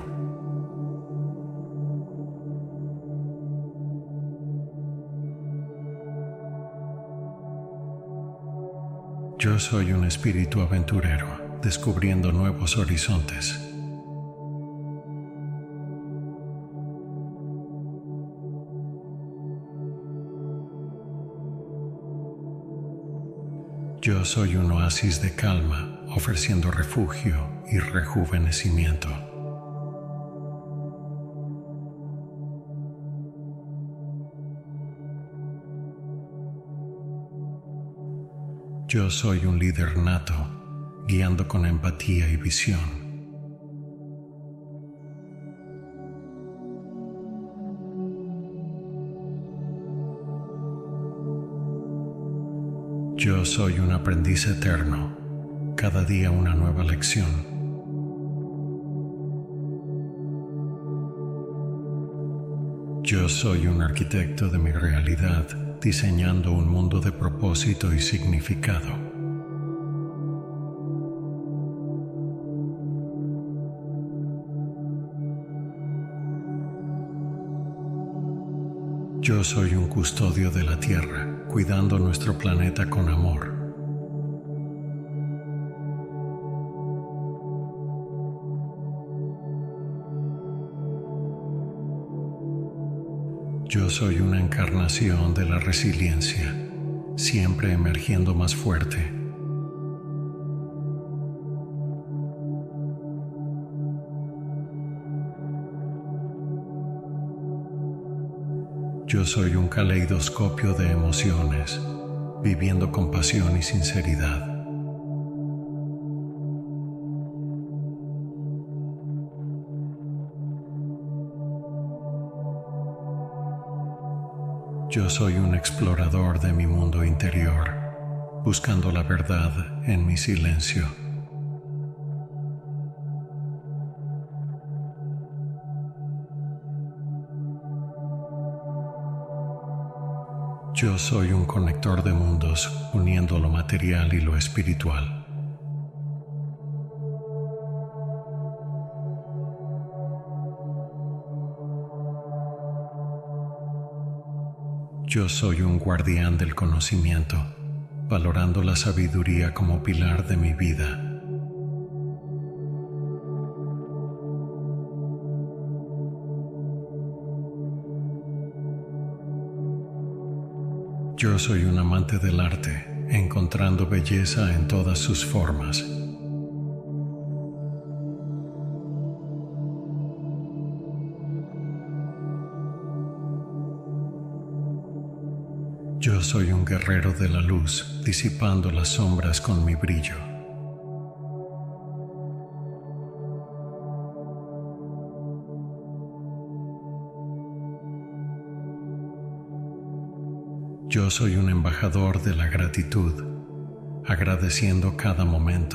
Yo soy un espíritu aventurero, descubriendo nuevos horizontes. Yo soy un oasis de calma, ofreciendo refugio y rejuvenecimiento. Yo soy un líder nato, guiando con empatía y visión. Yo soy un aprendiz eterno, cada día una nueva lección. Yo soy un arquitecto de mi realidad, diseñando un mundo de propósito y significado. Yo soy un custodio de la Tierra, cuidando nuestro planeta con amor. Yo soy una encarnación de la resiliencia, siempre emergiendo más fuerte. Yo soy un caleidoscopio de emociones, viviendo con pasión y sinceridad. Yo soy un explorador de mi mundo interior, buscando la verdad en mi silencio. Yo soy un conector de mundos, uniendo lo material y lo espiritual. Yo soy un guardián del conocimiento, valorando la sabiduría como pilar de mi vida. Yo soy un amante del arte, encontrando belleza en todas sus formas. Yo soy un guerrero de la luz, disipando las sombras con mi brillo. Yo soy un embajador de la gratitud, agradeciendo cada momento.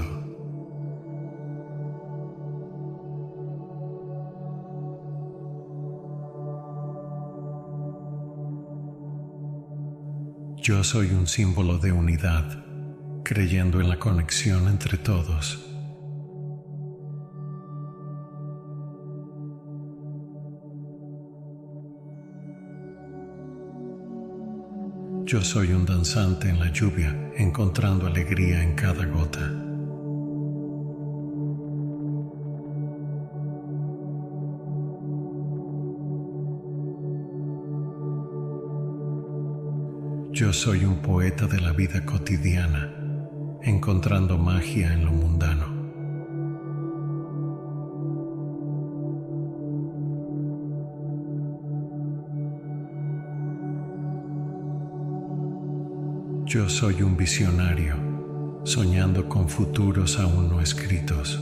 Yo soy un símbolo de unidad, creyendo en la conexión entre todos. Yo soy un danzante en la lluvia, encontrando alegría en cada gota. Yo soy un poeta de la vida cotidiana, encontrando magia en lo mundano. Yo soy un visionario, soñando con futuros aún no escritos.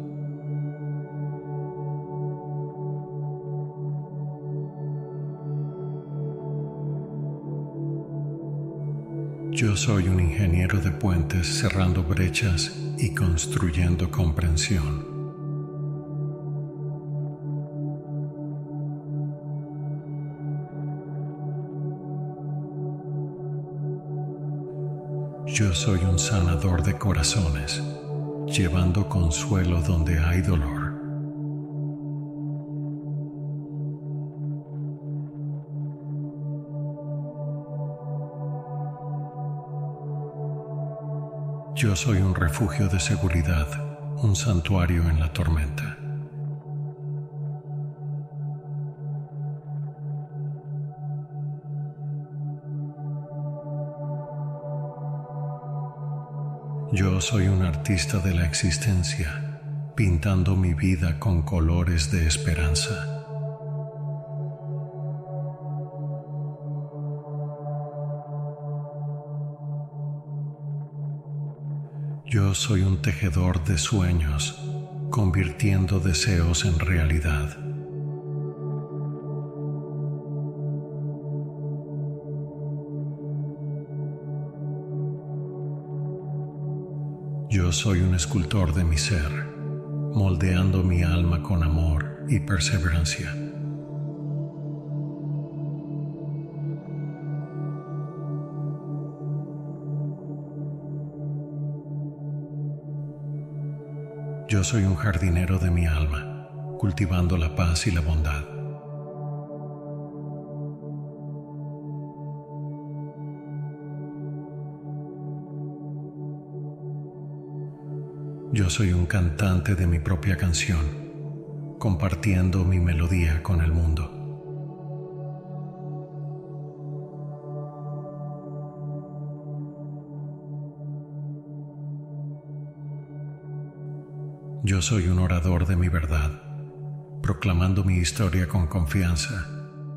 Yo soy un ingeniero de puentes, cerrando brechas y construyendo comprensión. Yo soy un sanador de corazones, llevando consuelo donde hay dolor. Yo soy un refugio de seguridad, un santuario en la tormenta. Yo soy un artista de la existencia, pintando mi vida con colores de esperanza. Yo soy un tejedor de sueños, convirtiendo deseos en realidad. Yo soy un escultor de mi ser, moldeando mi alma con amor y perseverancia. Yo soy un jardinero de mi alma, cultivando la paz y la bondad. Yo soy un cantante de mi propia canción, compartiendo mi melodía con el mundo. Yo soy un orador de mi verdad, proclamando mi historia con confianza.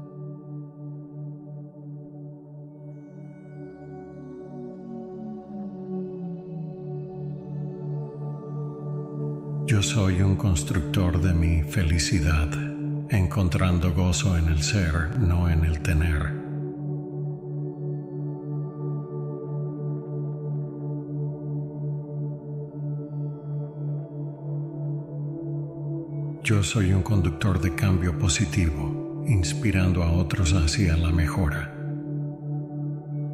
Yo soy un constructor de mi felicidad, encontrando gozo en el ser, no en el tener. Yo soy un conductor de cambio positivo, inspirando a otros hacia la mejora.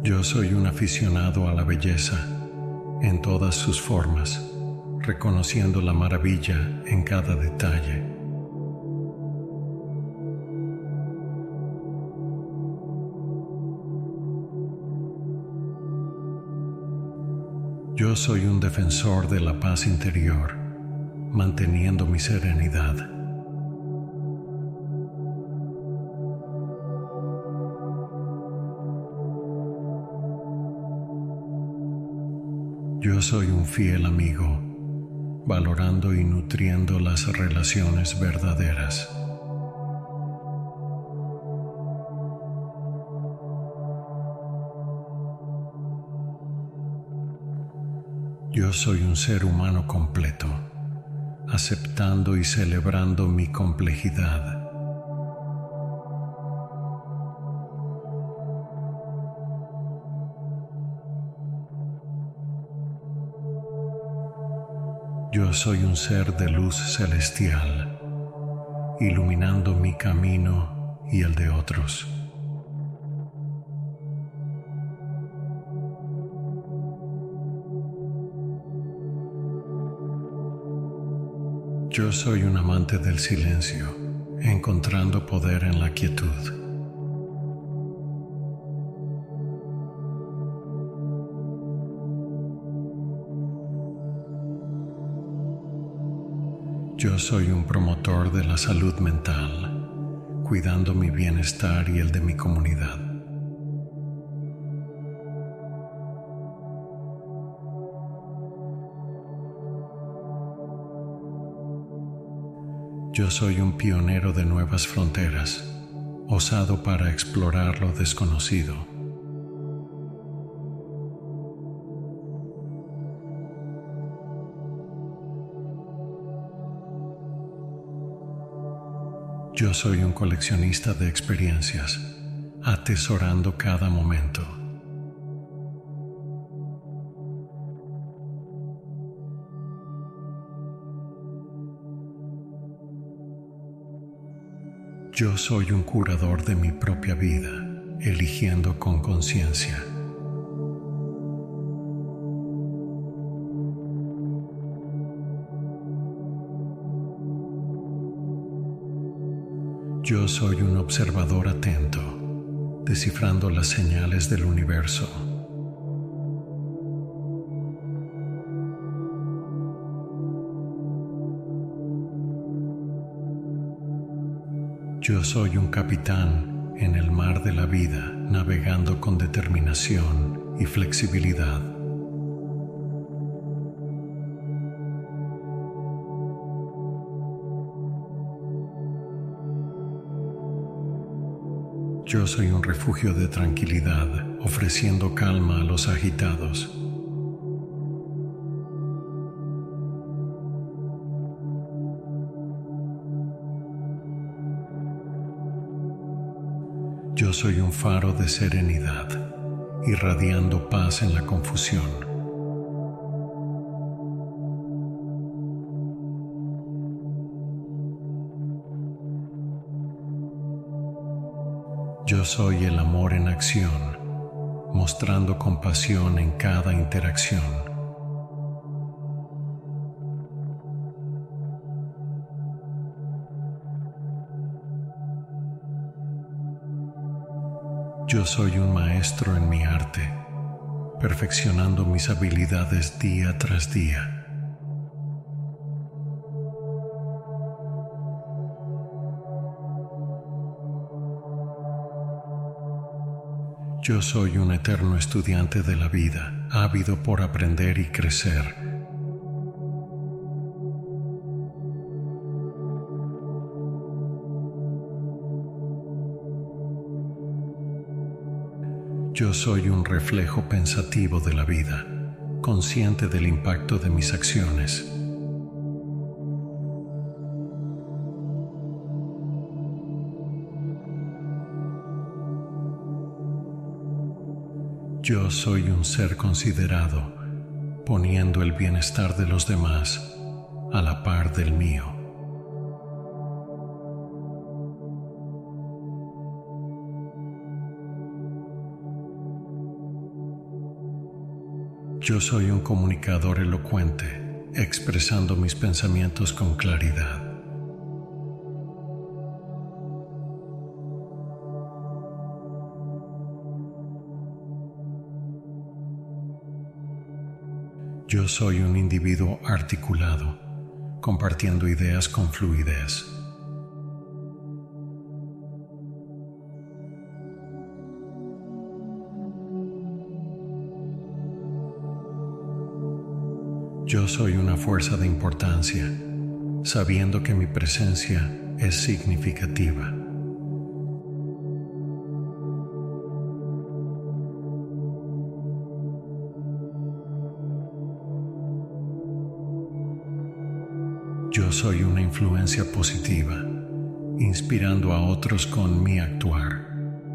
Yo soy un aficionado a la belleza en todas sus formas, reconociendo la maravilla en cada detalle. Yo soy un defensor de la paz interior, manteniendo mi serenidad. Yo soy un fiel amigo, valorando y nutriendo las relaciones verdaderas. Yo soy un ser humano completo, aceptando y celebrando mi complejidad. Yo soy un ser de luz celestial, iluminando mi camino y el de otros. Yo soy un amante del silencio, encontrando poder en la quietud. Yo soy un promotor de la salud mental, cuidando mi bienestar y el de mi comunidad. Yo soy un pionero de nuevas fronteras, osado para explorar lo desconocido. Yo soy un coleccionista de experiencias, atesorando cada momento. Yo soy un curador de mi propia vida, eligiendo con conciencia. Yo soy un observador atento, descifrando las señales del universo. Yo soy un capitán en el mar de la vida, navegando con determinación y flexibilidad. Yo soy un refugio de tranquilidad, ofreciendo calma a los agitados. Yo soy un faro de serenidad, irradiando paz en la confusión. Yo soy el amor en acción, mostrando compasión en cada interacción. Yo soy un maestro en mi arte, perfeccionando mis habilidades día tras día. Yo soy un eterno estudiante de la vida, ávido por aprender y crecer. Yo soy un reflejo pensativo de la vida, consciente del impacto de mis acciones. Yo soy un ser considerado, poniendo el bienestar de los demás a la par del mío. Yo soy un comunicador elocuente, expresando mis pensamientos con claridad. Yo soy un individuo articulado, compartiendo ideas con fluidez. Yo soy una fuerza de importancia, sabiendo que mi presencia es significativa. Yo soy una influencia positiva, inspirando a otros con mi actuar.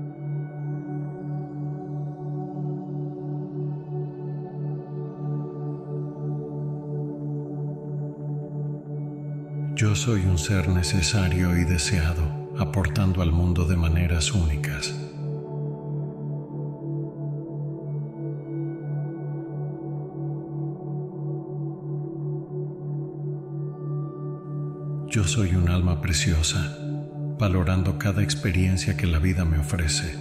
Yo soy un ser necesario y deseado, aportando al mundo de maneras únicas. Yo soy un alma preciosa, valorando cada experiencia que la vida me ofrece.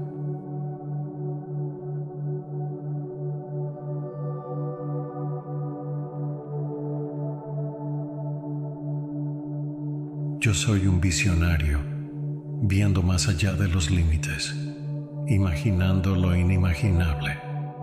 Yo soy un visionario, viendo más allá de los límites, imaginando lo inimaginable.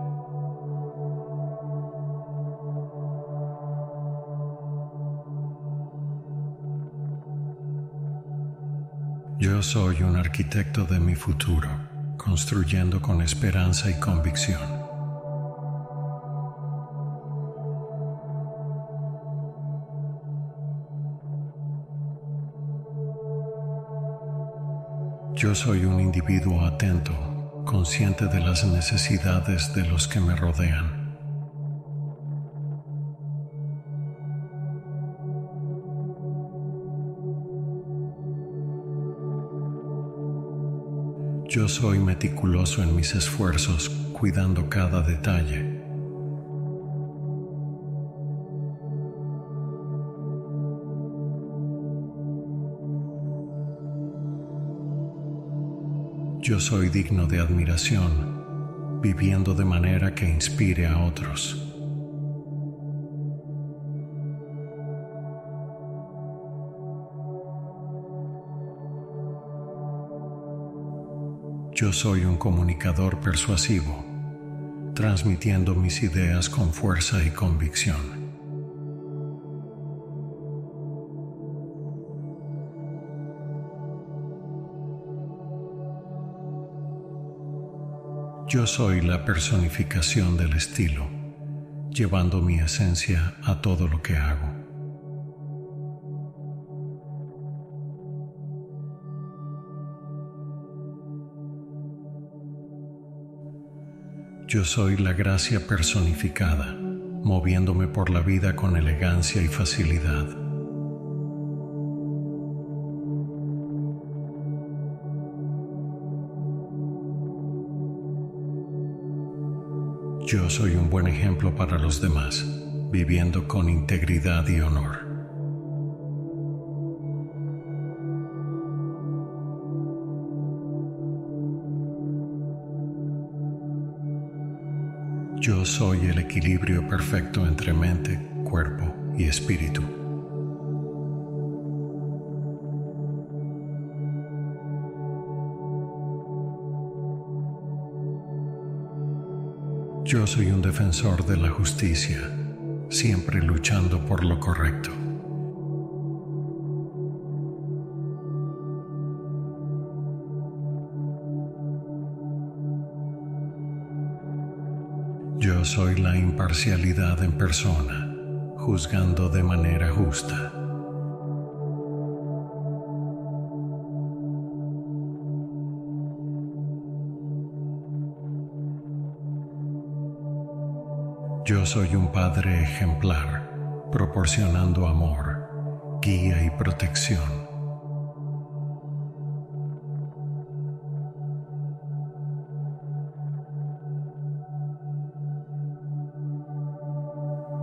Yo soy un arquitecto de mi futuro, construyendo con esperanza y convicción. Yo soy un individuo atento, consciente de las necesidades de los que me rodean. Yo soy meticuloso en mis esfuerzos, cuidando cada detalle. Yo soy digno de admiración, viviendo de manera que inspire a otros. Yo soy un comunicador persuasivo, transmitiendo mis ideas con fuerza y convicción. Yo soy la personificación del estilo, llevando mi esencia a todo lo que hago. Yo soy la gracia personificada, moviéndome por la vida con elegancia y facilidad. Yo soy un buen ejemplo para los demás, viviendo con integridad y honor. Yo soy el equilibrio perfecto entre mente, cuerpo y espíritu. Yo soy un defensor de la justicia, siempre luchando por lo correcto. Yo soy la imparcialidad en persona, juzgando de manera justa. Yo soy un padre ejemplar, proporcionando amor, guía y protección.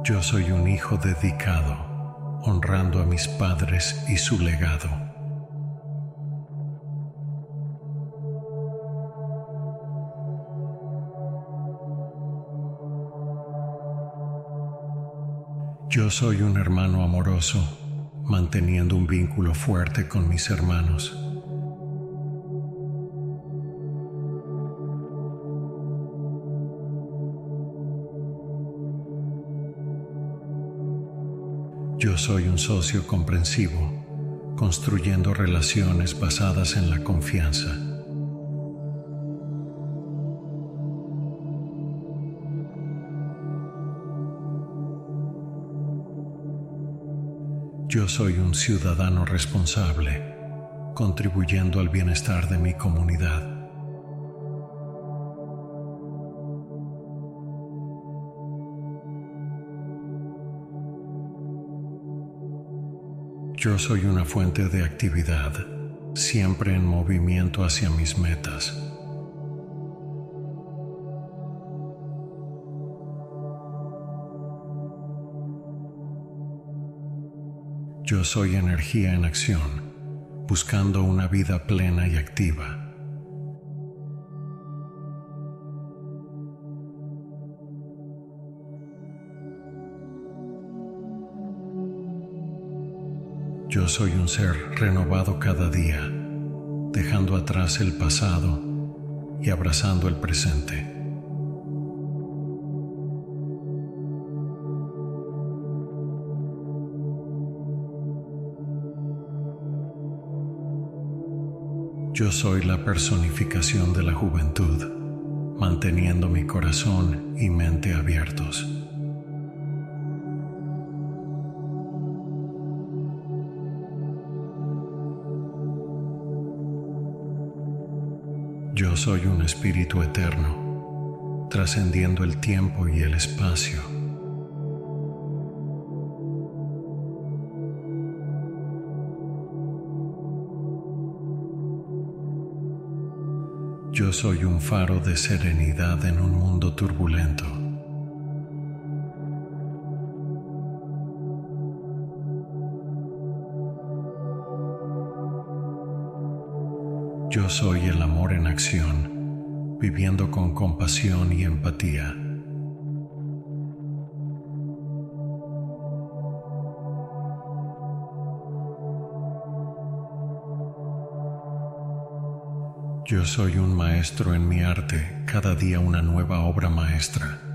Yo soy un hijo dedicado, honrando a mis padres y su legado. Yo soy un hermano amoroso, manteniendo un vínculo fuerte con mis hermanos. Yo soy un socio comprensivo, construyendo relaciones basadas en la confianza. Yo soy un ciudadano responsable, contribuyendo al bienestar de mi comunidad. Yo soy una fuente de actividad, siempre en movimiento hacia mis metas. Yo soy energía en acción, buscando una vida plena y activa. Yo soy un ser renovado cada día, dejando atrás el pasado y abrazando el presente. Yo soy la personificación de la juventud, manteniendo mi corazón y mente abiertos. Yo soy un espíritu eterno, trascendiendo el tiempo y el espacio. Yo soy un faro de serenidad en un mundo turbulento. Yo soy el amor en acción, viviendo con compasión y empatía. Yo soy un maestro en mi arte, cada día una nueva obra maestra.